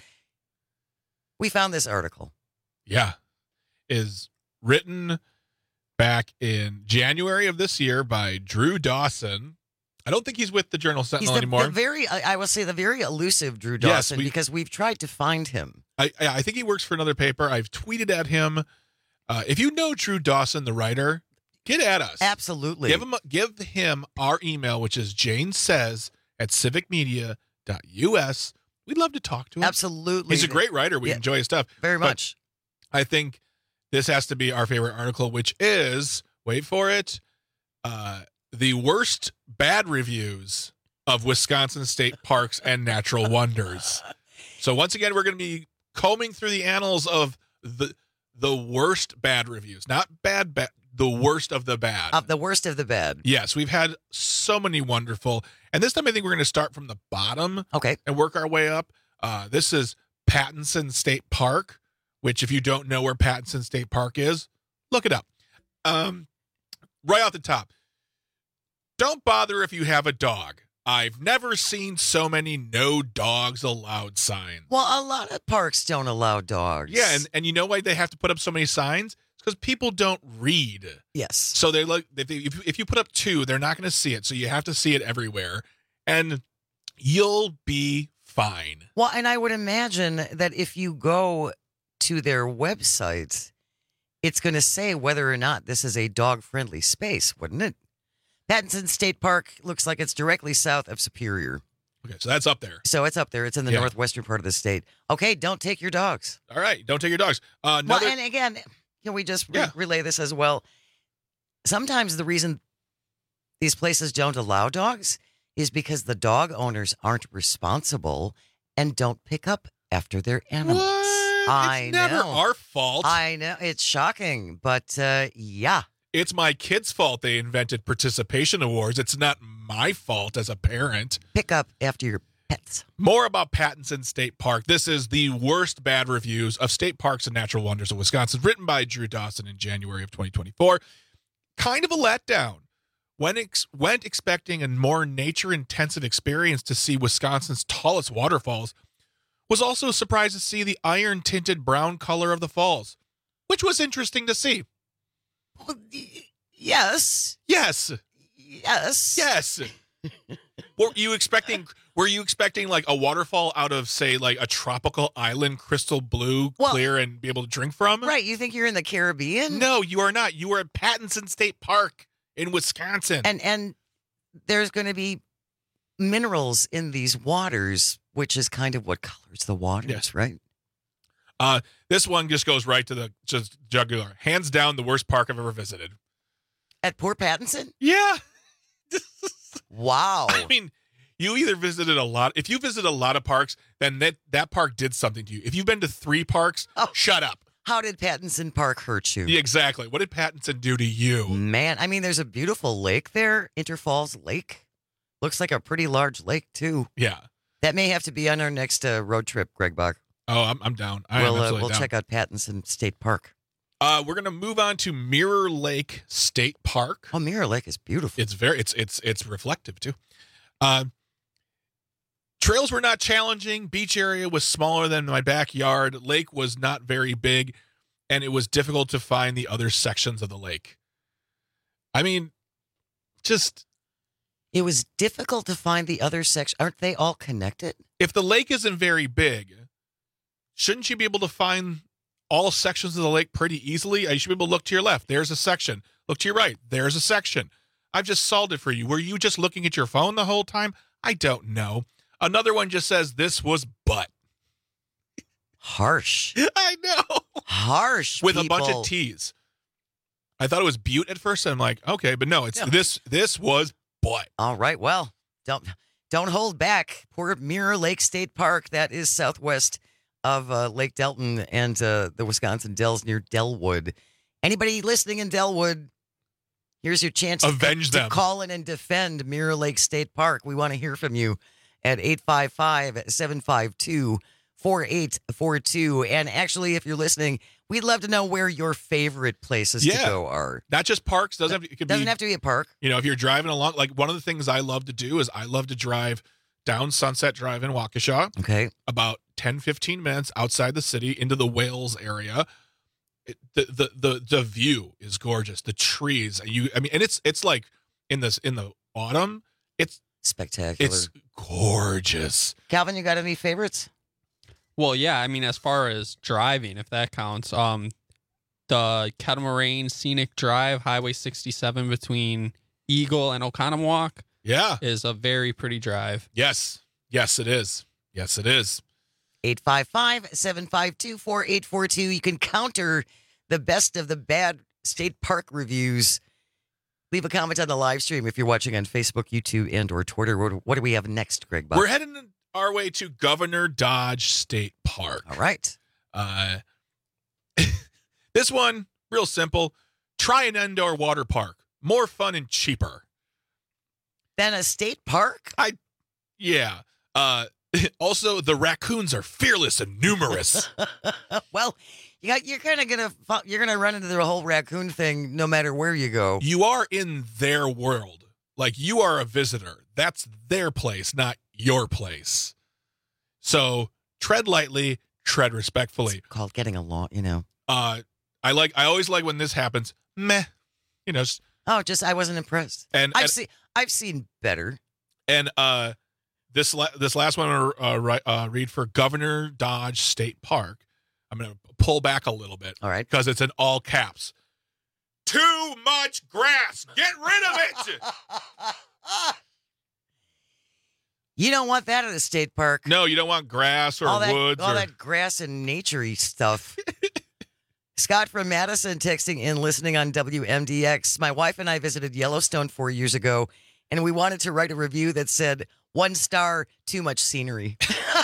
We found this article. Yeah. Is written back in January of this year by Drew Dawson. I don't think he's with the Journal Sentinel he's the, anymore. The very, I will say, the very elusive Drew Dawson, yes, we, because we've tried to find him. I, I think he works for another paper. I've tweeted at him. Uh, if you know Drew Dawson, the writer, get at us. Absolutely. Give him, give him our email, which is Jane Says at civic media dot U S. We'd love to talk to him. Absolutely. He's a great writer. We yeah, enjoy his stuff. Very much. But I think this has to be our favorite article, which is, wait for it, uh, the worst bad reviews of Wisconsin state parks and natural wonders. So once again, we're going to be combing through the annals of the the worst bad reviews. Not bad, bad, the worst of the bad. Of the worst of the bad. Yes, we've had so many wonderful. And this time I think we're going to start from the bottom. Okay. And work our way up. Uh, this is Pattinson State Park, which if you don't know where Pattinson State Park is, look it up. Um, right off the top, don't bother if you have a dog. I've never seen so many no dogs allowed signs. Well, a lot of parks don't allow dogs. Yeah, and, and you know why they have to put up so many signs? It's because people don't read. Yes. So they look if, they, if if you put up two, they're not going to see it. So you have to see it everywhere, and you'll be fine. Well, and I would imagine that if you go to their website, it's going to say whether or not this is a dog-friendly space, wouldn't it? Pattinson State Park looks like it's directly south of Superior. Okay, so that's up there. So it's up there. It's in the yeah. northwestern part of the state. Okay, don't take your dogs. All right, don't take your dogs. Uh, another... Well, and again, can we just re- yeah. relay this as well? Sometimes the reason these places don't allow dogs is because the dog owners aren't responsible and don't pick up after their animals. What? I it's never know. our fault. I know. It's shocking, but uh, yeah. It's my kids' fault they invented participation awards. It's not my fault as a parent. Pick up after your pets. More about Pattinson State Park. This is the worst bad reviews of state parks and natural wonders of Wisconsin, written by Drew Dawson in January of twenty twenty-four. Kind of a letdown. When ex- went expecting a more nature-intensive experience to see Wisconsin's tallest waterfalls, was also surprised to see the iron-tinted brown color of the falls, which was interesting to see. Well, yes. Yes. Yes. Yes. Were you expecting were you expecting like a waterfall out of, say, like a tropical island, crystal blue, well, clear, and be able to drink from? Right. You think you're in the Caribbean? No, you are not. You are at Pattinson State Park in Wisconsin. And and there's going to be minerals in these waters, which is kind of what colors the waters, yes. right? Uh, this one just goes right to the just jugular. Hands down, the worst park I've ever visited. At Port Pattinson? Yeah. Wow. I mean, you either visited a lot. If you visit a lot of parks, then that, that park did something to you. If you've been to three parks, oh, shut up. How did Pattinson Park hurt you? Yeah, exactly. What did Pattinson do to you? Man, I mean, there's a beautiful lake there, Interfalls Lake. Looks like a pretty large lake, too. Yeah. That may have to be on our next uh, road trip, Greg Bach. Oh, I'm, I'm down. I we'll am uh, absolutely we'll down. check out Pattinson State Park. Uh, we're gonna move on to Mirror Lake State Park. Oh, Mirror Lake is beautiful. It's very it's it's it's reflective too. Uh, trails were not challenging. Beach area was smaller than my backyard. Lake was not very big, and it was difficult to find the other sections of the lake. I mean, just it was difficult to find the other sections. Aren't they all connected? If the lake isn't very big, shouldn't you be able to find all sections of the lake pretty easily? You should be able to look to your left. There's a section. Look to your right. There's a section. I've just solved it for you. Were you just looking at your phone the whole time? I don't know. Another one just says this was butt. Harsh. I know. Harsh. With people. a bunch of T's. I thought it was butte at first. And I'm like, okay, but no, it's Yeah. this. This was butt. All right. Well, don't don't hold back. Poor Mirror Lake State Park. That is southwest of uh, Lake Delton and uh, the Wisconsin Dells near Delwood. Anybody listening in Delwood, here's your chance Avenge to, them. to call in and defend Mirror Lake State Park. We want to hear from you at eight five five, seven five two, four eight four two. And actually, if you're listening, we'd love to know where your favorite places Yeah. to go are. Not just parks. Doesn't have to, it could Doesn't be, have to be a park. You know, if you're driving along, like one of the things I love to do is I love to drive down Sunset Drive in Waukesha. Okay. About ten, fifteen minutes outside the city into the Wales area. It, the, the the the view is gorgeous. The trees, you I mean, and it's it's like in this in the autumn, it's spectacular. It's gorgeous. Calvin, you got any favorites? Well, yeah, I mean, as far as driving, if that counts, um, the Catamaran Scenic Drive, Highway sixty-seven between Eagle and Oconomowoc, yeah, is a very pretty drive. Yes, yes, it is. Yes, it is. eight five five, seven five two, four eight four two. You can counter the best of the bad state park reviews. Leave a comment on the live stream if you're watching on Facebook, YouTube, and or Twitter. What, what do we have next, Greg Buck? We're heading our way to Governor Dodge State Park. All right. Uh, this one, real simple. Try an indoor water park. More fun and cheaper. Than a state park? I, yeah. Uh, also, the raccoons are fearless and numerous. Well, you got, you're kind of gonna you're gonna run into the whole raccoon thing no matter where you go. You are in their world. Like, you are a visitor. That's their place, not your place. So tread lightly, tread respectfully. It's called getting along, you know. Uh, I like. I always like when this happens. Meh, you know. Just, oh, just I wasn't impressed. And I've and, seen I've seen better. And uh, this la- this last one I'm gonna uh, ri- uh, read for Governor Dodge State Park. I'm gonna pull back a little bit. All right, because it's in all caps. Too much grass. Get rid of it. You don't want that at a state park. No, you don't want grass or all that, woods. All or... that grass and nature-y stuff. Scott from Madison texting in, listening on W M D X. My wife and I visited Yellowstone four years ago, and we wanted to write a review that said, one star, too much scenery.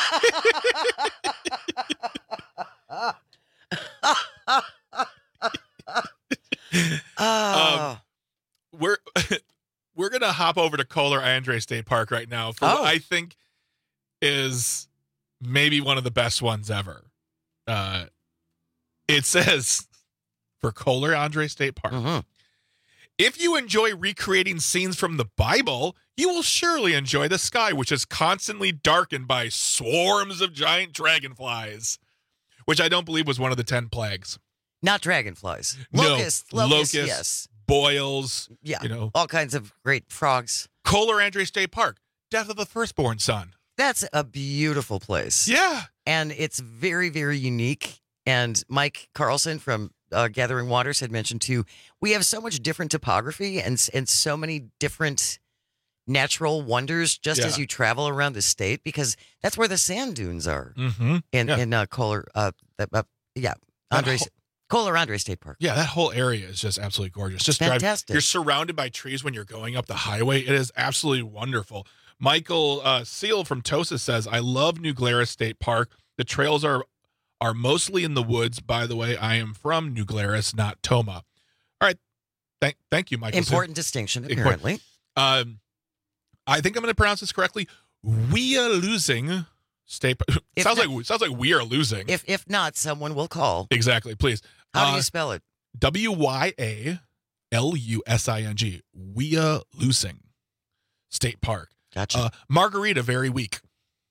um, we're we're gonna hop over to Kohler Andre State Park right now for Oh. what I think is maybe one of the best ones ever. Uh, it says for Kohler Andre State Park, Mm-hmm. if you enjoy recreating scenes from the Bible, you will surely enjoy the sky, which is constantly darkened by swarms of giant dragonflies, which I don't believe was one of the ten plagues. Not dragonflies. No, Locusts. Locusts, locusts, yes. boils, Yeah. you know. All kinds of great frogs. Kohler Andre State Park, death of the firstborn son. That's a beautiful place. Yeah. And it's very, very unique. And Mike Carlson from uh, Gathering Waters had mentioned too, we have so much different topography and and so many different natural wonders just Yeah. as you travel around the state, because that's where the sand dunes are. Mm-hmm. In Yeah. in uh, Kohler, uh, uh, uh, yeah, That Andres, whole- Kohler Andre State Park. Yeah, that whole area is just absolutely gorgeous. Just drive- Fantastic. You're surrounded by trees when you're going up the highway. It is absolutely wonderful. Michael uh, Seal from Tosa says, "I love New Glarus State Park. The trails are are mostly in the woods. By the way, I am from New Glarus, not Toma." All right, thank thank you, Michael. Important distinction, apparently. Um, I think I'm going to pronounce this correctly. We are losing state. If sounds not- like sounds like we are losing. If if not, someone will call. Exactly, please. How do Uh, you spell it? W Y A L U S I N G. We are losing State Park. Gotcha. Uh, Margarita, very weak.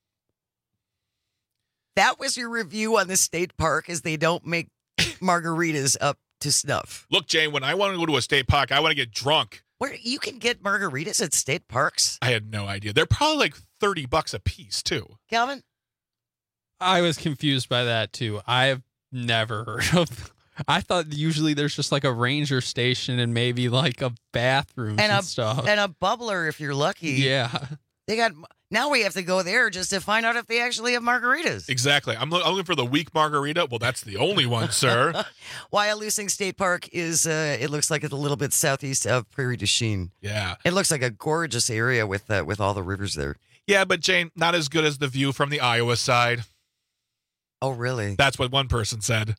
That was your review on the state park, is they don't make margaritas up to snuff. Look, Jane, when I want to go to a state park, I want to get drunk. Where you can get margaritas at state parks, I had no idea. They're probably like thirty bucks a piece, too. Calvin? I was confused by that too. I've never heard of. I thought usually there's just like a ranger station and maybe like a bathroom and, And a stuff. and a bubbler if you're lucky. Yeah. They got now we have to go there just to find out if they actually have margaritas. Exactly. I'm, lo- I'm looking for the weak margarita. Well, that's the only one, sir. Wyalusing State Park is uh it looks like it's a little bit southeast of Prairie du Chien. Yeah. It looks like a gorgeous area with uh, with all the rivers there. Yeah, but Jane, not as good as the view from the Iowa side. Oh, really? That's what one person said.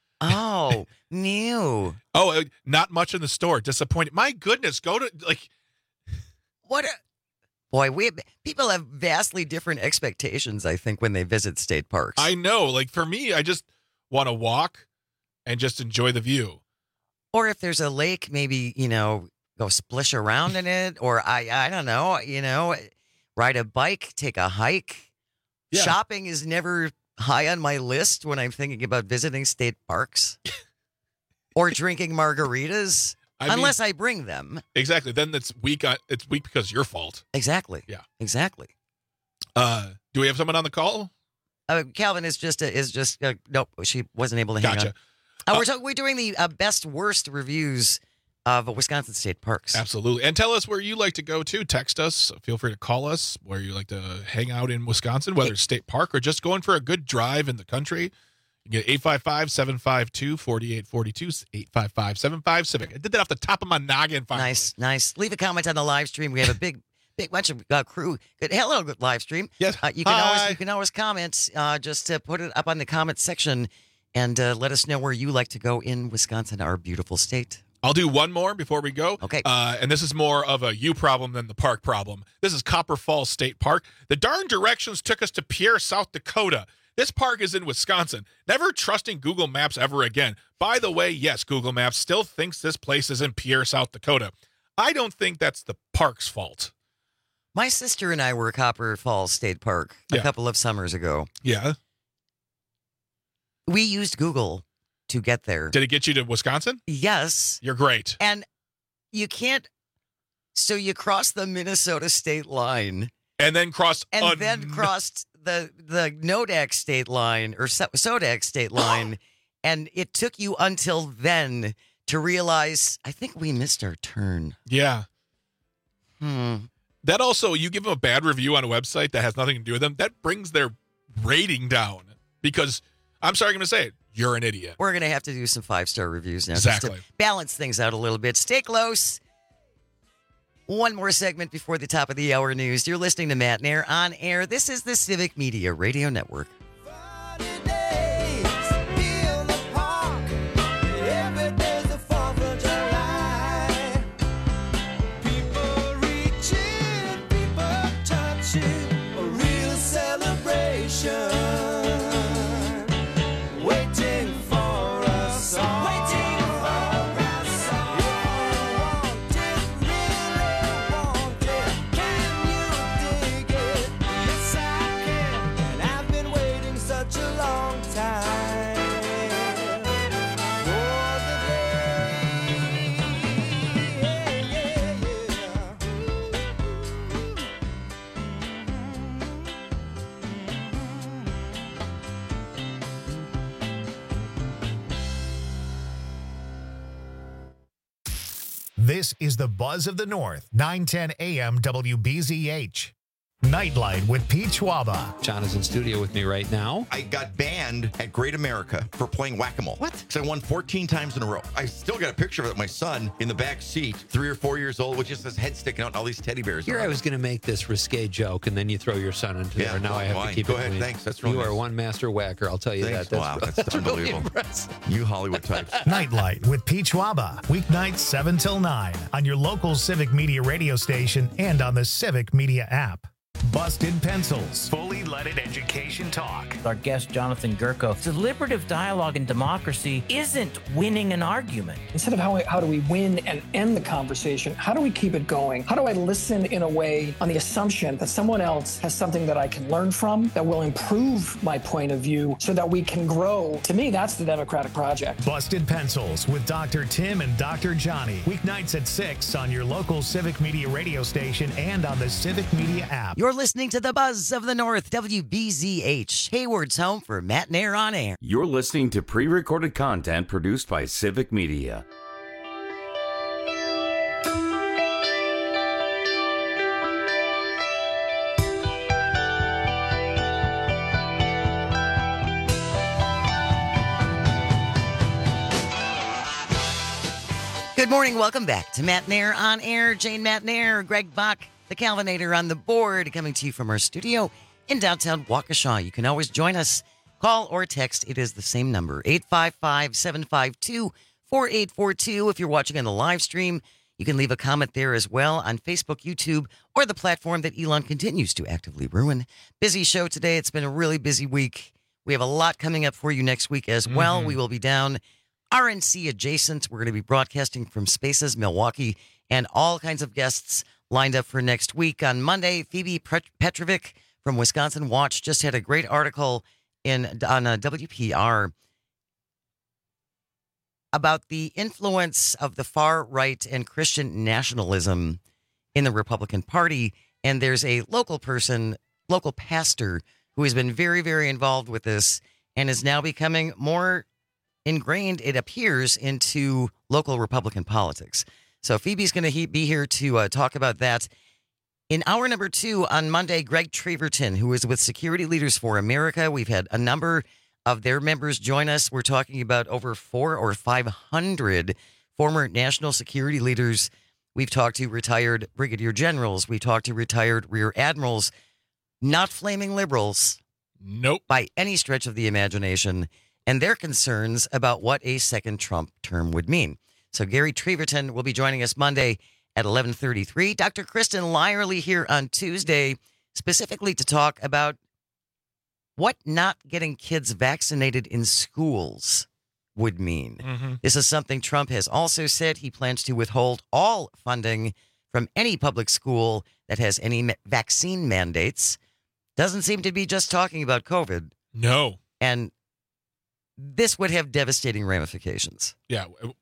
Oh, new. Oh, uh, not much in the store. Disappointed. My goodness, go to like. What a boy, we people have vastly different expectations, I think, when they visit state parks. I know. Like for me, I just want to walk and just enjoy the view. Or if there's a lake, maybe, you know, go splish around in it, or I I don't know, you know, ride a bike, take a hike. Yeah. Shopping is never high on my list when I'm thinking about visiting state parks or drinking margaritas, I mean- unless I bring them. Exactly. Then it's weak. on- It's weak because your fault. Exactly. Yeah. Exactly. Uh, do we have someone on the call? Uh, Calvin is just a, is just uh, nope. She wasn't able to hang Gotcha. on. Uh, Uh, we're talking, we're doing the uh, best worst reviews of Wisconsin state parks. Absolutely. And tell us where you like to go to. Text us. Feel free to call us where you like to hang out in Wisconsin, whether it's state park or just going for a good drive in the country. You get eight five five, seven five two, four eight four two, eight five five, seven five Civic. I did that off the top of my noggin. Finally. Nice, nice. Leave a comment on the live stream. We have a big, big bunch of uh, crew. Good, hello, good live stream. Yes. Uh, you can Hi. always you can always comment. Uh, just uh, put it up on the comment section and uh, let us know where you like to go in Wisconsin, our beautiful state. I'll do one more before we go. Okay. Uh, and this is more of a you problem than the park problem. This is Copper Falls State Park. The darn directions took us to Pierre, South Dakota. This park is in Wisconsin. Never trusting Google Maps ever again. By the way, yes, Google Maps still thinks this place is in Pierre, South Dakota. I don't think that's the park's fault. My sister and I were at Copper Falls State Park a Yeah. couple of summers ago. Yeah. We used Google to get there. Did it get you to Wisconsin? Yes. You're great. And you can't. So you cross the Minnesota state line And then cross and un- then crossed the the Nodak state line or So- Sodak state line, and it took you until then to realize I think we missed our turn. Yeah. Hmm. That also, you give them a bad review on a website that has nothing to do with them, that brings their rating down because, I'm sorry, I'm going to say it, you're an idiot. We're gonna have to do some five star reviews now, just to Exactly. balance things out a little bit. Stay close. One more segment before the top of the hour news. You're listening to Matt Nair on air. This is the Civic Media Radio Network. This is the Buzz of the North, nine ten A M W B Z H. Nightlight with Pete Schwaba. John is in studio with me right now. I got banned at Great America for playing whack-a-mole. What? Because I won fourteen times in a row. I still got a picture of it, my son in the back seat, three or four years old, with just his head sticking out and all these teddy bears. Here I was going to make this risque joke, and then you throw your son into Yeah, there. Now well, I have fine. to keep Go it ahead. clean. Thanks. That's really You nice. are one master whacker, I'll tell you Thanks. that. Wow, that's that's really unbelievable. impressive. You Hollywood types. Nightlight with Pete Schwaba. Weeknights seven till nine on your local Civic Media radio station and on the Civic Media app. Busted Pencils. Fully leaded education talk. Our guest, Jonathan Gurko. Deliberative dialogue in democracy isn't winning an argument. Instead of how, how do we win and end the conversation, how do we keep it going? How do I listen in a way on the assumption that someone else has something that I can learn from, that will improve my point of view so that we can grow? To me, that's the democratic project. Busted Pencils with Doctor Tim and Doctor Johnny. Weeknights at six on your local Civic Media radio station and on the Civic Media app. You're listening to the Buzz of the North, W B Z H, Hayward's home for Matt Nair on Air. You're listening to pre-recorded content produced by Civic Media. Good morning. Welcome back to Matt Nair on Air. Jane Matt Nair, Greg Bach, the Calvinator on the board, coming to you from our studio in downtown Waukesha. You can always join us. Call or text. It is the same number, eight five five, seven five two, four eight four two. If you're watching on the live stream, you can leave a comment there as well on Facebook, YouTube, or the platform that Elon continues to actively ruin. Busy show today. It's been a really busy week. We have a lot coming up for you next week as well. Mhm. We will be down R N C adjacent. We're going to be broadcasting from Spaces, Milwaukee, and all kinds of guests lined up for next week. On Monday, Phoebe Petrovic from Wisconsin Watch just had a great article in on uh, W P R about the influence of the far right and Christian nationalism in the Republican Party. And there's a local person, local pastor, who has been very, very involved with this and is now becoming more ingrained, it appears, into local Republican politics. So Phoebe's going to be here to uh, talk about that. In hour number two on Monday, Greg Treverton, who is with Security Leaders for America. We've had a number of their members join us. We're talking about over four or five hundred former national security leaders. We've talked to retired brigadier generals. We talked to retired rear admirals, not flaming liberals. Nope. By any stretch of the imagination, and their concerns about what a second Trump term would mean. So Gary Treverton will be joining us Monday at eleven thirty-three. Doctor Kristen Lyerly here on Tuesday, specifically to talk about what not getting kids vaccinated in schools would mean. Mm-hmm. This is something Trump has also said he plans to withhold all funding from any public school that has any ma- vaccine mandates. Doesn't seem to be just talking about COVID. No. And this would have devastating ramifications. Yeah.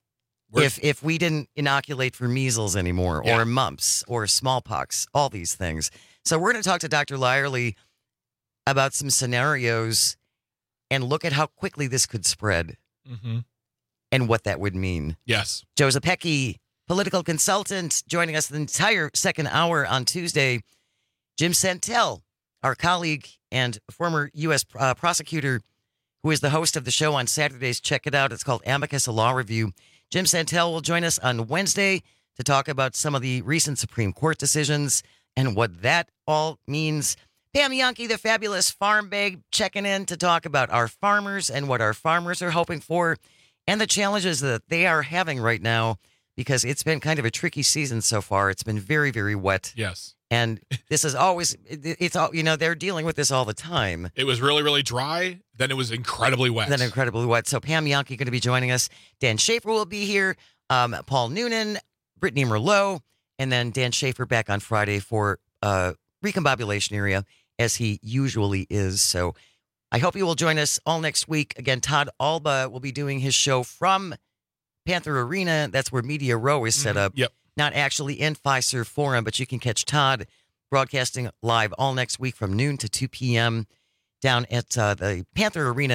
If if we didn't inoculate for measles anymore, Yeah. or mumps, or smallpox, all these things. So we're going to talk to Doctor Lyerly about some scenarios and look at how quickly this could spread Mm-hmm. and what that would mean. Yes. Joe Zepecki, political consultant, joining us the entire second hour on Tuesday. Jim Santel, our colleague and former U S uh, prosecutor, who is the host of the show on Saturdays. Check it out. It's called Amicus, a Law Review. Jim Santel will join us on Wednesday to talk about some of the recent Supreme Court decisions and what that all means. Pam Yankee, the fabulous farm babe, checking in to talk about our farmers and what our farmers are hoping for and the challenges that they are having right now, because it's been kind of a tricky season so far. It's been very, very wet. Yes. And this is always, it- it's all, you know, they're dealing with this all the time. It was really, really dry. Then it was incredibly wet. Then incredibly wet. So Pam Yankee going to be joining us. Dan Schaefer will be here. Um, Paul Noonan, Brittany Merlot, and then Dan Schaefer back on Friday for uh, Recombobulation Area, as he usually is. So I hope you will join us all next week. Again, Todd Alba will be doing his show from Panther Arena. That's where Media Row is set Mhm. up. Yep. Not actually in Fiserv Forum, but you can catch Todd broadcasting live all next week from noon to two p.m. down at uh, the Panther Arena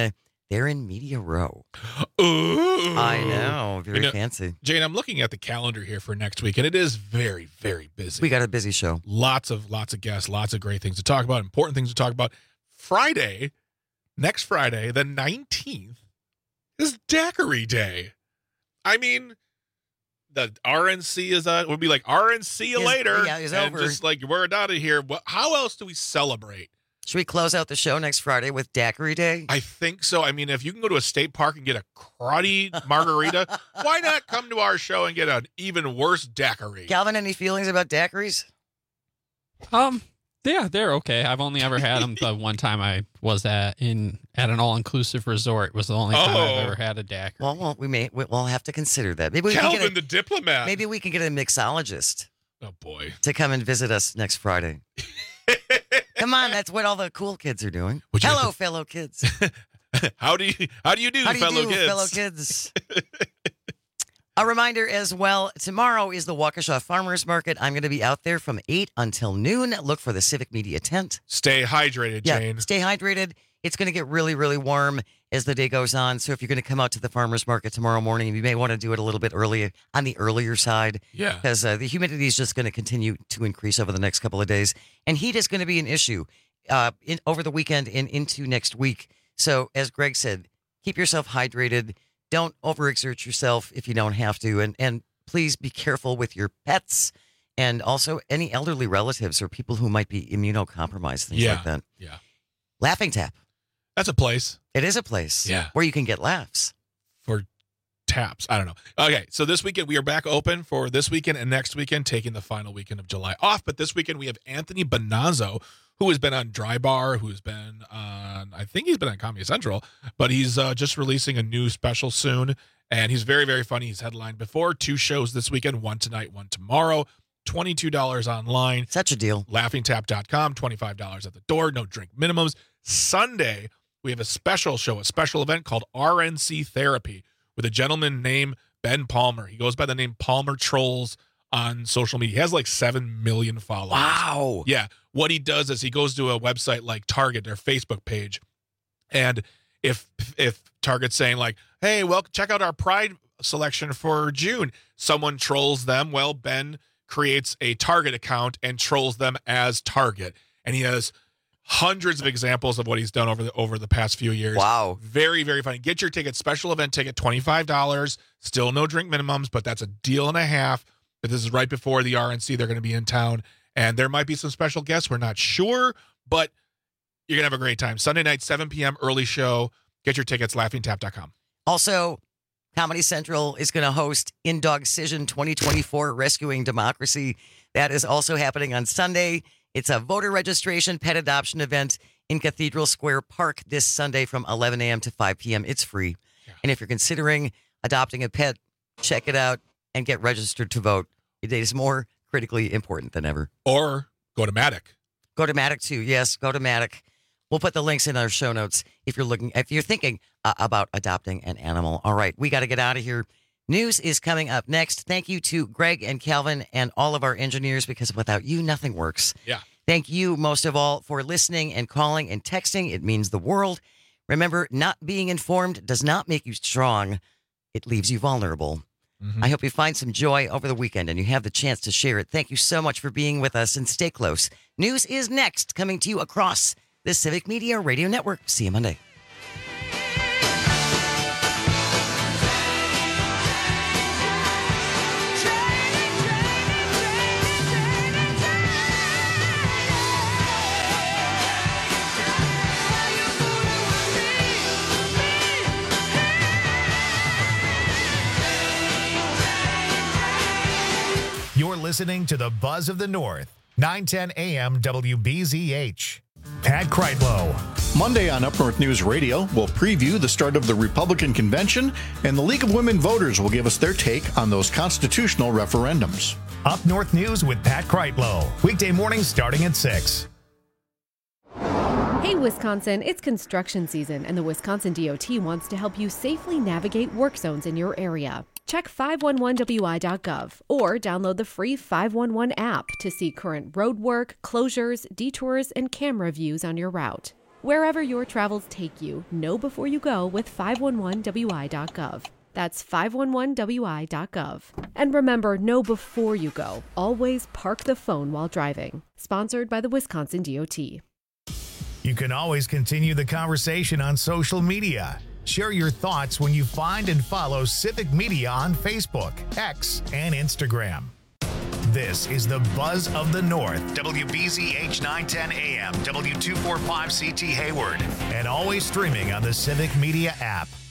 They're in Media Row. Ooh. I know. Very You know, fancy. Jane, I'm looking at the calendar here for next week, and it is very, very busy. We got a busy show. Lots of lots of guests, lots of great things to talk about, important things to talk about. Friday, next Friday, the nineteenth, is Daiquiri Day. I mean, the R N C is uh would be like R N C you Is- later. yeah, it's and over. just like we're out of here. What, how else do we celebrate? Should we close out the show next Friday with Daiquiri Day? I think so. I mean, if you can go to a state park and get a cruddy margarita, why not come to our show and get an even worse daiquiri? Calvin, any feelings about daiquiris? Um, yeah, they're okay. I've only ever had them the one time I was at in at an all inclusive resort. It was the only time Oh. I've ever had a daiquiri. Well, well, we may we- we'll have to consider that. Maybe we Calvin can get the diplomat. a, maybe we can get a mixologist Oh boy. to come and visit us next Friday. Come on, that's what all the cool kids are doing. Would you Hello, like fellow kids. How do you how do you do, How do you fellow do, kids? fellow kids? A reminder as well, tomorrow is the Waukesha Farmers Market. I'm going to be out there from eight until noon. Look for the Civic Media tent. Stay hydrated, Yeah, Jane. stay hydrated. It's going to get really, really warm as the day goes on. So if you're going to come out to the farmers market tomorrow morning, you may want to do it a little bit early on the earlier side. Yeah. Because uh, the humidity is just going to continue to increase over the next couple of days. And heat is going to be an issue uh, in, over the weekend and into next week. So as Greg said, keep yourself hydrated. Don't overexert yourself if you don't have to. And, and please be careful with your pets and also any elderly relatives or people who might be immunocompromised, things Yeah. like that. Yeah. Laughing Tap. That's a place It is a place Yeah. where you can get laughs. for taps. I don't know. Okay, so this weekend we are back open for this weekend and next weekend, taking the final weekend of July off. But this weekend we have Anthony Bonazzo, who has been on Dry Bar, who's been on, I think he's been on Comedy Central, but he's uh, just releasing a new special soon. And he's very, very funny. He's headlined before two shows this weekend, one tonight, one tomorrow. twenty-two dollars online. Such a deal. laughing tap dot com, twenty-five dollars at the door, no drink minimums. Sunday, we have a special show, a special event called R N C Therapy with a gentleman named Ben Palmer. He goes by the name Palmer Trolls on social media. He has like seven million followers. Wow. Yeah. What he does is he goes to a website like Target, their Facebook page, and if if Target's saying like, hey, well, check out our Pride selection for June, someone trolls them. Well, Ben creates a Target account and trolls them as Target. And he has hundreds of examples of what he's done over the over the past few years. Wow. Very, very funny. Get your ticket, special event ticket, twenty-five dollars. Still no drink minimums, but that's a deal and a half. But this is right before the R N C. They're going to be in town. And there might be some special guests. We're not sure, but you're going to have a great time. Sunday night, seven p.m. early show. Get your tickets, laughing tap dot com. Also, Comedy Central is going to host In Dog Cision twenty twenty-four Rescuing Democracy. That is also happening on Sunday. It's a voter registration pet adoption event in Cathedral Square Park this Sunday from eleven a.m. to five p.m. It's free. Yeah. And if you're considering adopting a pet, check it out and get registered to vote. It is more critically important than ever. Or go to Matic. Go to Matic too. Yes, go to Matic. We'll put the links in our show notes if you're looking, if you're thinking uh, about adopting an animal. All right, we got to get out of here. News is coming up next. Thank you to Greg and Calvin and all of our engineers, because without you, nothing works. Yeah. Thank you most of all for listening and calling and texting. It means the world. Remember, not being informed does not make you strong. It leaves you vulnerable. Mm-hmm. I hope you find some joy over the weekend and you have the chance to share it. Thank you so much for being with us, and stay close. News is next, coming to you across the Civic Media Radio Network. See you Monday. You're listening to the Buzz of the North, nine ten a.m. W B Z H. Pat Kreitlow. Monday on Up North News Radio, we'll preview the start of the Republican convention, and the League of Women Voters will give us their take on those constitutional referendums. Up North News with Pat Kreitlow. Weekday mornings starting at six. Hey, Wisconsin, it's construction season, and the Wisconsin D O T wants to help you safely navigate work zones in your area. Check five one one W I dot gov or download the free five one one app to see current road work, closures, detours, and camera views on your route. Wherever your travels take you, know before you go with five one one W I dot gov. That's five one one W I dot gov. And remember, know before you go. Always park the phone while driving. Sponsored by the Wisconsin D O T. You can always continue the conversation on social media. Share your thoughts when you find and follow Civic Media on Facebook, X, and Instagram. This is the Buzz of the North, W B Z H nine ten A M, W two forty-five C T Hayward, and always streaming on the Civic Media app.